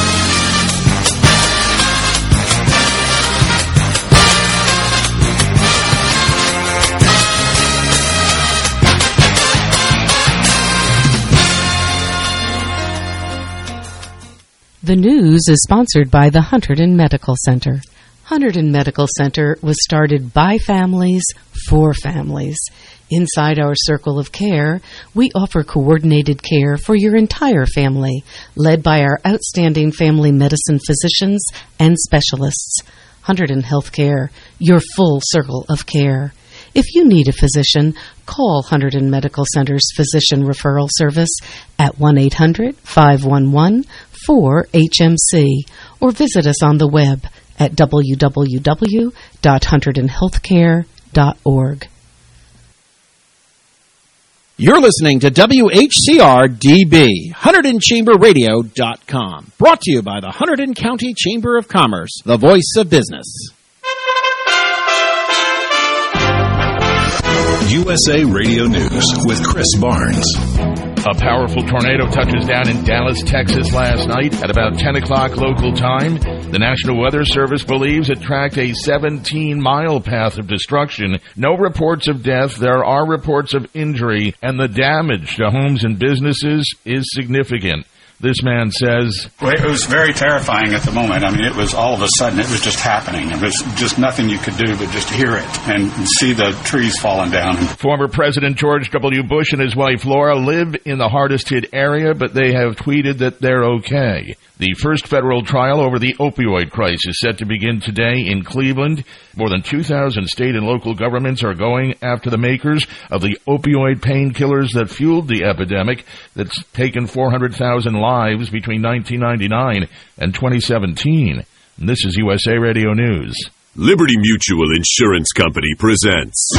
The news is sponsored by the Hunterdon Medical Center. Hunterdon Medical Center was started by families for families. Inside our circle of care, we offer coordinated care for your entire family, led by our outstanding family medicine physicians and specialists. Hunterdon Healthcare, your full circle of care. If you need a physician, call Hunterdon Medical Center's Physician Referral Service at one eight hundred, five one one, four H M C or visit us on the web at w w w dot hunterdon healthcare dot org. You're listening to W H C R D B, Hunterdon Chamber Radio dot com. Brought to you by the Hunterdon County Chamber of Commerce, the voice of business. U S A Radio News with Chris Barnes. A powerful tornado touches down in Dallas, Texas last night at about ten o'clock local time. The National Weather Service believes it tracked a seventeen-mile path of destruction. No reports of death. There are reports of injury, and the damage to homes and businesses is significant. This man says, Well, it was very terrifying at the moment. I mean, it was all of a sudden, it was just happening. It was just nothing you could do but just hear it and see the trees falling down. Former President George W. Bush and his wife Laura live in the hardest hit area, but they have tweeted that they're okay. The first federal trial over the opioid crisis set to begin today in Cleveland. More than two thousand state and local governments are going after the makers of the opioid painkillers that fueled the epidemic that's taken four hundred thousand lives between nineteen ninety-nine and twenty seventeen. And this is U S A Radio News. Liberty Mutual Insurance Company presents...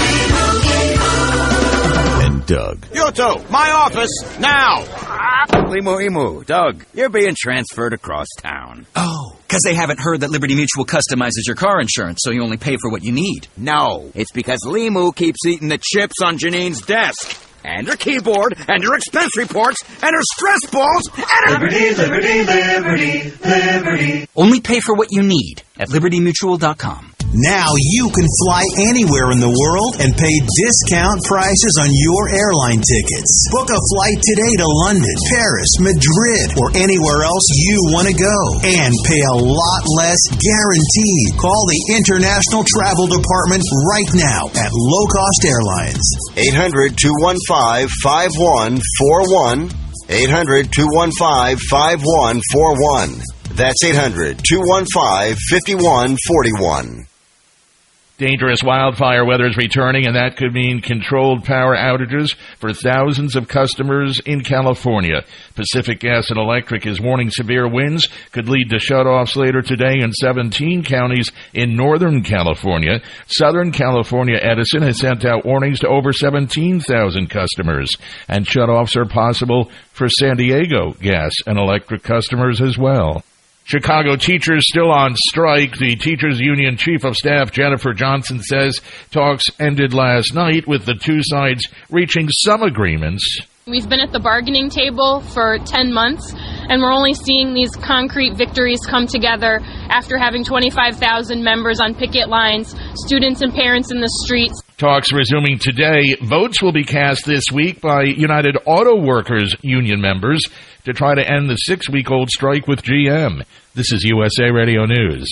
And Doug. You two, my office, now! Limu, Imu, Doug, you're being transferred across town. Oh, because they haven't heard that Liberty Mutual customizes your car insurance, so you only pay for what you need. No, it's because Limu keeps eating the chips on Janine's desk. And her keyboard, and her expense reports, and her stress balls, and her... Liberty, liberty, liberty, liberty. Only pay for what you need at Liberty Mutual dot com. Now you can fly anywhere in the world and pay discount prices on your airline tickets. Book a flight today to London, Paris, Madrid, or anywhere else you want to go. And pay a lot less guaranteed. Call the International Travel Department right now at Low Cost Airlines. eight hundred, two one five, five one four one. eight hundred, two one five, five one four one. That's eight hundred, two one five, five one four one. Dangerous wildfire weather is returning, and that could mean controlled power outages for thousands of customers in California. Pacific Gas and Electric is warning severe winds could lead to shutoffs later today in seventeen counties in Northern California. Southern California Edison has sent out warnings to over seventeen thousand customers, and shutoffs are possible for San Diego Gas and Electric customers as well. Chicago teachers still on strike. The Teachers Union Chief of Staff Jennifer Johnson says talks ended last night with the two sides reaching some agreements. We've been at the bargaining table for ten months, and we're only seeing these concrete victories come together after having twenty-five thousand members on picket lines, students and parents in the streets. Talks resuming today. Votes will be cast this week by United Auto Workers Union members to try to end the six-week-old strike with G M. This is U S A Radio News.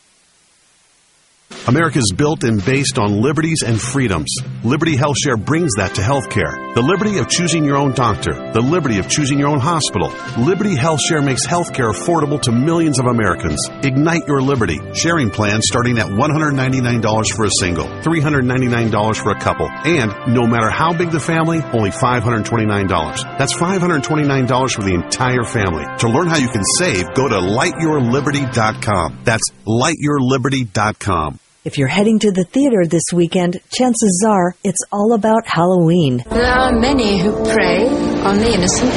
America is built and based on liberties and freedoms. Liberty HealthShare brings that to healthcare. The liberty of choosing your own doctor. The liberty of choosing your own hospital. Liberty HealthShare makes healthcare affordable to millions of Americans. Ignite your liberty. Sharing plans starting at one hundred ninety-nine dollars for a single, three hundred ninety-nine dollars for a couple, and no matter how big the family, only five hundred twenty-nine dollars. That's five hundred twenty-nine dollars for the entire family. To learn how you can save, go to light your liberty dot com. That's light your liberty dot com. If you're heading to the theater this weekend, chances are it's all about Halloween. There are many who prey on the innocent.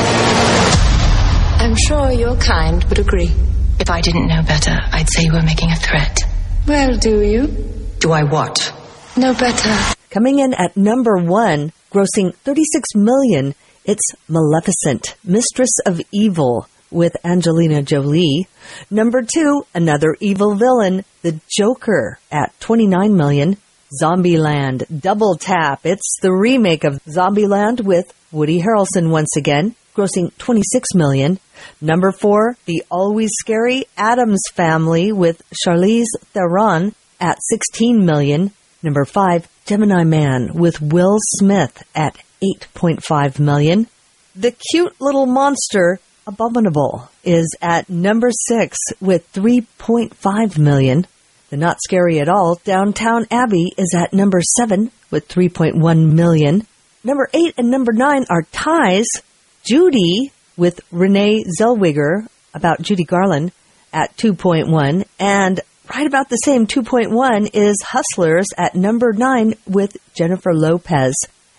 I'm sure your kind would agree. If I didn't know better, I'd say you were making a threat. Well, do you? Do I what? No better. Coming in at number one, grossing thirty-six million dollars, it's Maleficent, Mistress of Evil, with Angelina Jolie. Number two, another evil villain, the Joker, at twenty-nine million dollars. Zombieland, Double Tap. It's the remake of Zombieland with Woody Harrelson once again, grossing twenty-six million dollars. Number four, the always scary Addams Family with Charlize Theron at sixteen million dollars. Number five, Gemini Man with Will Smith at eight point five million dollars. The cute little monster Abominable is at number six with three point five million dollars. The Not Scary at All, Downtown Abbey, is at number seven with three point one million dollars. Number eight and number nine are ties. Judy with Renee Zellweger, about Judy Garland, at two point one. And right about the same two point one is Hustlers at number nine with Jennifer Lopez.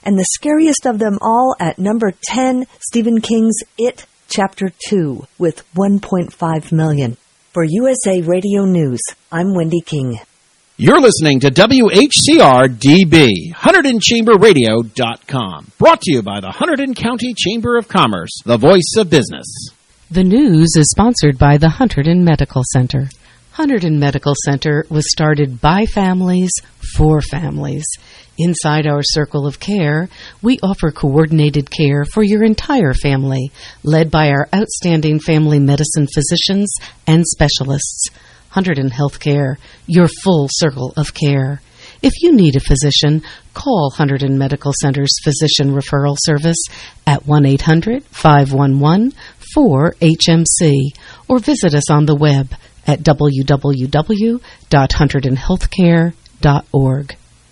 And the scariest of them all at number ten, Stephen King's It Chapter two with one point five million. For U S A Radio News, I'm Wendy King. You're listening to W H C R D B, Hunterdon Chamber Radio dot com. Brought to you by the Hunterdon County Chamber of Commerce, the voice of business. The news is sponsored by the Hunterdon Medical Center. Hunterdon Medical Center was started by families for families. Inside our circle of care, we offer coordinated care for your entire family, led by our outstanding family medicine physicians and specialists. Hunterdon Healthcare, your full circle of care. If you need a physician, call Hunterdon Medical Center's Physician Referral Service at one eight hundred, five one one, four H M C or visit us on the web at w w w dot hunterdon healthcare dot org.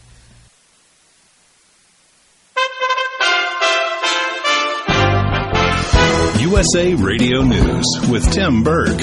U S A Radio News with Tim Berg.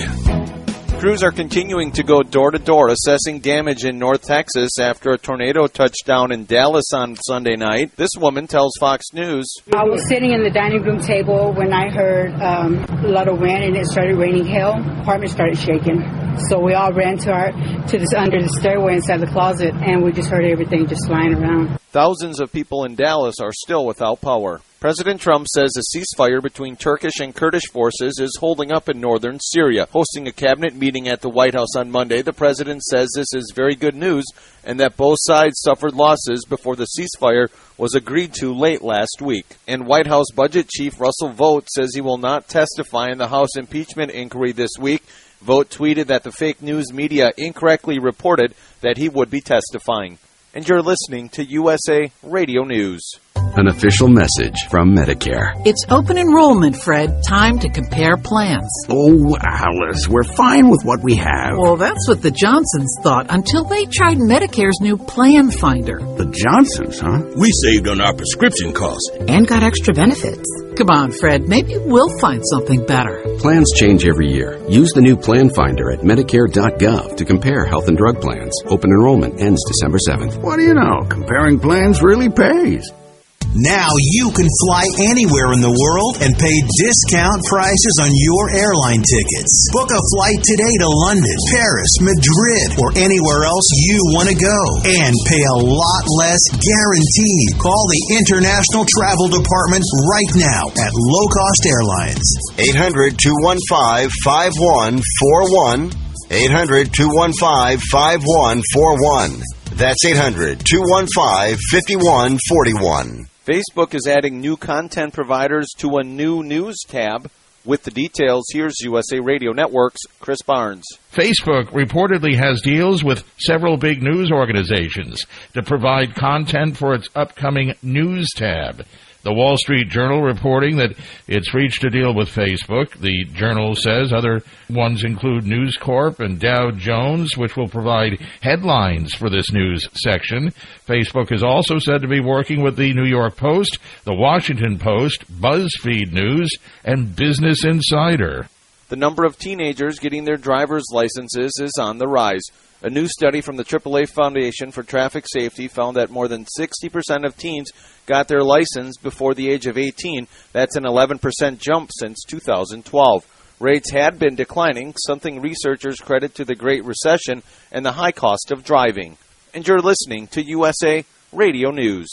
Crews are continuing to go door-to-door assessing damage in North Texas after a tornado touched down in Dallas on Sunday night. This woman tells Fox News. I was sitting in the dining room table when I heard um, a lot of wind and it started raining hail. The apartment started shaking. So we all ran to our to this under the stairway inside the closet, and we just heard everything just flying around. Thousands of people in Dallas are still without power. President Trump says a ceasefire between Turkish and Kurdish forces is holding up in northern Syria. Hosting a cabinet meeting at the White House on Monday, the president says this is very good news and that both sides suffered losses before the ceasefire was agreed to late last week. And White House Budget Chief Russell Vought says he will not testify in the House impeachment inquiry this week. Vought tweeted that the fake news media incorrectly reported that he would be testifying. And you're listening to U S A Radio News. An official message from Medicare. It's open enrollment, Fred. Time to compare plans. Oh, Alice, we're fine with what we have. Well, that's what the Johnsons thought until they tried Medicare's new Plan Finder. The Johnsons, huh? We saved on our prescription costs. And got extra benefits. Come on, Fred. Maybe we'll find something better. Plans change every year. Use the new Plan Finder at Medicare dot gov to compare health and drug plans. Open enrollment ends December seventh. What do you know? Comparing plans really pays. Now you can fly anywhere in the world and pay discount prices on your airline tickets. Book a flight today to London, Paris, Madrid, or anywhere else you want to go. And pay a lot less guaranteed. Call the International Travel Department right now at Low Cost Airlines. eight hundred, two one five, five one four one. eight hundred, two one five, five one four one. That's eight hundred, two one five, five one four one. Facebook is adding new content providers to a new news tab. With the details, here's U S A Radio Network's Chris Barnes. Facebook reportedly has deals with several big news organizations to provide content for its upcoming news tab. The Wall Street Journal reporting that it's reached a deal with Facebook. The Journal says other ones include News Corp and Dow Jones, which will provide headlines for this news section. Facebook is also said to be working with the New York Post, the Washington Post, BuzzFeed News, and Business Insider. The number of teenagers getting their driver's licenses is on the rise. A new study from the triple A Foundation for Traffic Safety found that more than sixty percent of teens got their license before the age of eighteen. That's an eleven percent jump since two thousand twelve. Rates had been declining, something researchers credit to the Great Recession and the high cost of driving. And you're listening to U S A Radio News.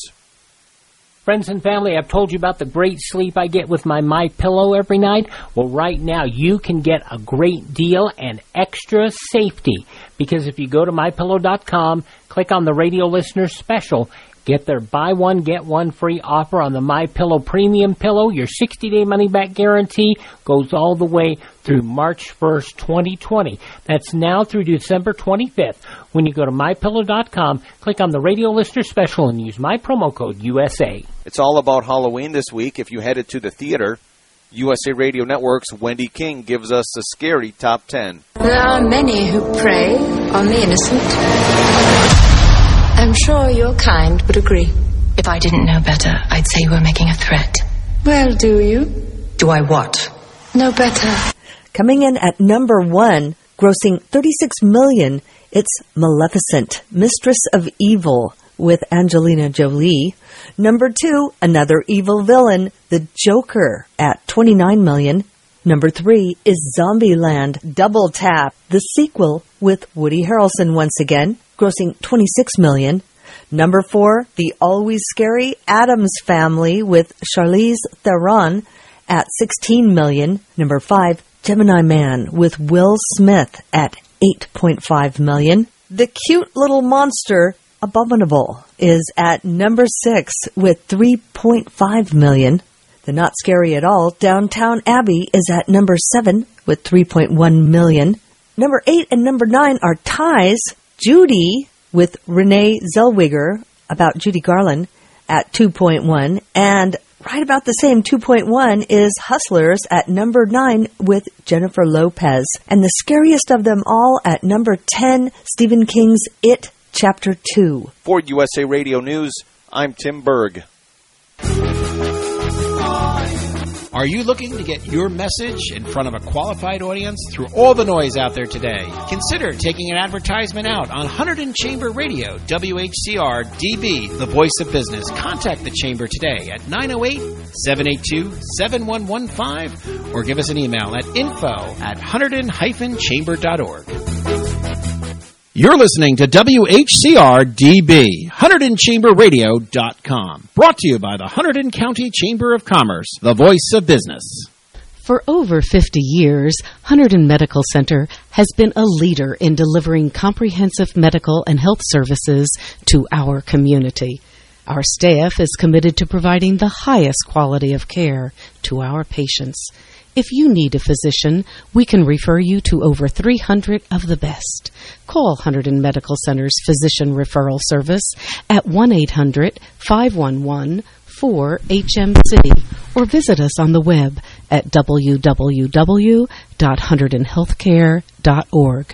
Friends and family, I've told you about the great sleep I get with my MyPillow every night. Well, right now you can get a great deal and extra safety. Because if you go to my pillow dot com, click on the radio listener special, get their buy one, get one free offer on the MyPillow Premium Pillow. Your sixty-day money-back guarantee goes all the way through March first, twenty twenty. That's now through December twenty-fifth. When you go to my pillow dot com, click on the radio listener special and use my promo code U S A. It's all about Halloween this week if you headed to the theater. U S A Radio Network's Wendy King gives us a scary top ten. There are many who prey on the innocent. I'm sure your kind would agree. If I didn't know better, I'd say you were making a threat. Well, do you? Do I what? No better. Coming in at number one, grossing thirty-six million dollars, it's Maleficent, Mistress of Evil, with Angelina Jolie. Number two, another evil villain, The Joker, at twenty-nine million dollars. Number three is Zombieland Double Tap, the sequel with Woody Harrelson once again, grossing twenty-six million dollars. Number four, the always scary Addams Family with Charlize Theron at sixteen million dollars. Number five, Gemini Man with Will Smith at eight point five million dollars. The cute little monster Abominable is at number six with three point five million dollars. The Not Scary at All Downtown Abbey is at number seven with three point one million dollars. Number eight and number nine are ties. Judy with Renee Zellweger, about Judy Garland, at two point one, and right about the same two point one is Hustlers at number nine with Jennifer Lopez. And the scariest of them all at number ten, Stephen King's It, Chapter two. For U S A Radio News, I'm Tim Berg. Are you looking to get your message in front of a qualified audience through all the noise out there today? Consider taking an advertisement out on Hunterdon Chamber Radio, W H C R D B, the voice of business. Contact the Chamber today at nine oh eight, seven eight two, seven one one five or give us an email at info at hunterdon dash chamber dot org. You're listening to W H C R D B, Hunterdon Chamber Radio dot com. Brought to you by the Hunterdon County Chamber of Commerce, the voice of business. For over fifty years, Hunterdon Medical Center has been a leader in delivering comprehensive medical and health services to our community. Our staff is committed to providing the highest quality of care to our patients. If you need a physician, we can refer you to over three hundred of the best. Call Hunterdon Medical Center's Physician Referral Service at one eight hundred, five one one, four H M C or visit us on the web at w w w dot hunterdon healthcare dot org.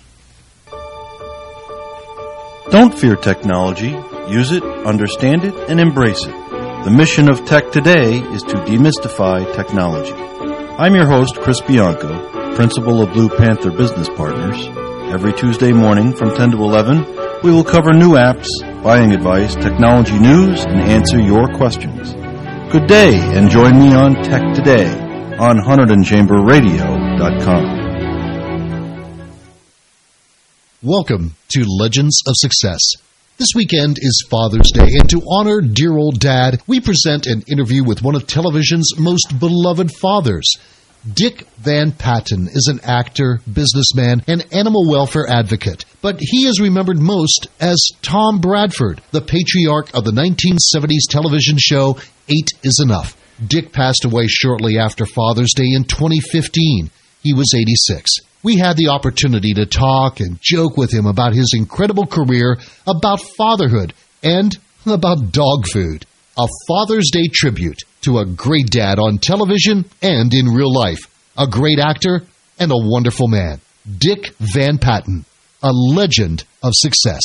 Don't fear technology. Use it, understand it, and embrace it. The mission of Tech Today is to demystify technology. I'm your host, Chris Bianco, principal of Blue Panther Business Partners. Every Tuesday morning from ten to eleven, we will cover new apps, buying advice, technology news, and answer your questions. Good day, and join me on Tech Today on Hunterdon Chamber Radio dot com. Welcome to Legends of Success. This weekend is Father's Day, and to honor dear old Dad, we present an interview with one of television's most beloved fathers. Dick Van Patten is an actor, businessman, and animal welfare advocate, but he is remembered most as Tom Bradford, the patriarch of the nineteen seventies television show Eight is Enough. Dick passed away shortly after Father's Day in twenty fifteen. He was eighty-six. We had the opportunity to talk and joke with him about his incredible career, about fatherhood, and about dog food. A Father's Day tribute to a great dad on television and in real life, a great actor, and a wonderful man. Dick Van Patten, a legend of success.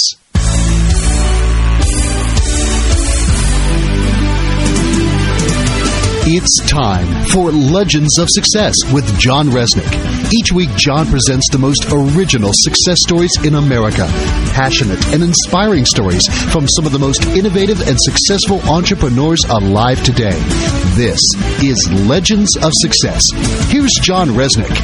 It's time for Legends of Success with John Resnick. Each week, John presents the most original success stories in America. Passionate and inspiring stories from some of the most innovative and successful entrepreneurs alive today. This is Legends of Success. Here's John Resnick.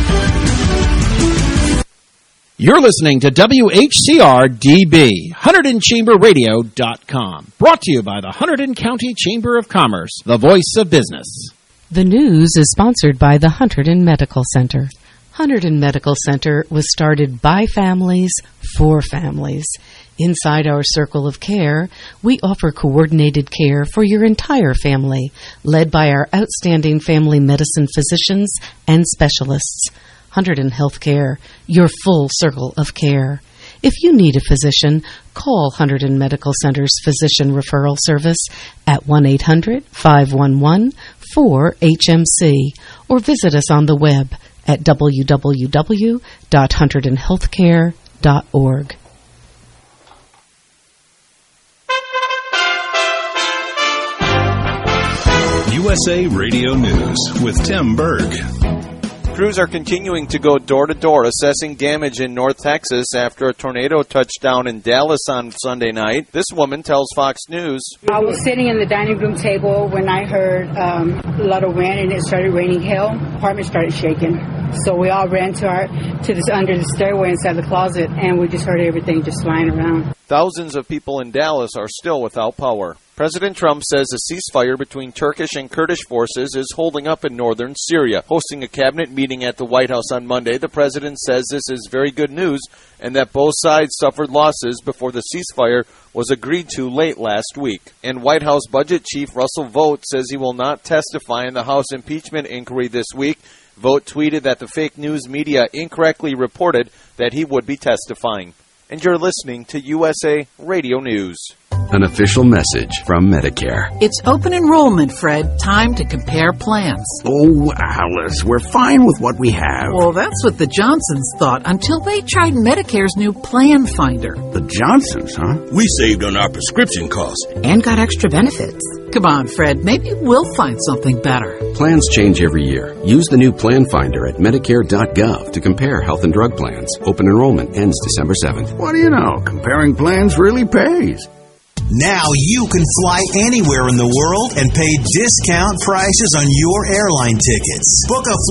You're listening to W H C R D B, Hunterdon Chamber Radio dot com. Brought to you by the Hunterdon County Chamber of Commerce, the voice of business. The news is sponsored by the Hunterdon Medical Center. Hunterdon Medical Center was started by families for families. Inside our circle of care, we offer coordinated care for your entire family, led by our outstanding family medicine physicians and specialists. Hunterdon Healthcare, your full circle of care. If you need a physician, call Hunterdon Medical Center's Physician Referral Service at one eight hundred, five one one, four H M C or visit us on the web at w w w dot hunterdon healthcare dot org. U S A Radio News with Tim Berg. Crews are continuing to go door to door assessing damage in North Texas after a tornado touched down in Dallas on Sunday night. This woman tells Fox News, I was sitting in the dining room table when I heard um, a lot of wind and it started raining hail. The apartment started shaking. So we all ran to our to this under the stairway inside the closet, and we just heard everything just flying around. Thousands of people in Dallas are still without power. President Trump says a ceasefire between Turkish and Kurdish forces is holding up in northern Syria. Hosting a cabinet meeting at the White House on Monday, the president says this is very good news and that both sides suffered losses before the ceasefire was agreed to late last week. And White House Budget Chief Russell Vought says he will not testify in the House impeachment inquiry this week. Vought tweeted that the fake news media incorrectly reported that he would be testifying. And you're listening to U S A Radio News. An official message from Medicare. It's open enrollment, Fred. Time to compare plans. Oh, Alice, we're fine with what we have. Well, that's what the Johnsons thought until they tried Medicare's new Plan Finder. The Johnsons, huh? We saved on our prescription costs. And got extra benefits. Come on, Fred. Maybe we'll find something better. Plans change every year. Use the new Plan Finder at Medicare dot gov to compare health and drug plans. Open enrollment ends December seventh. What do you know? Comparing plans really pays. Now you can fly anywhere in the world and pay discount prices on your airline tickets. Book a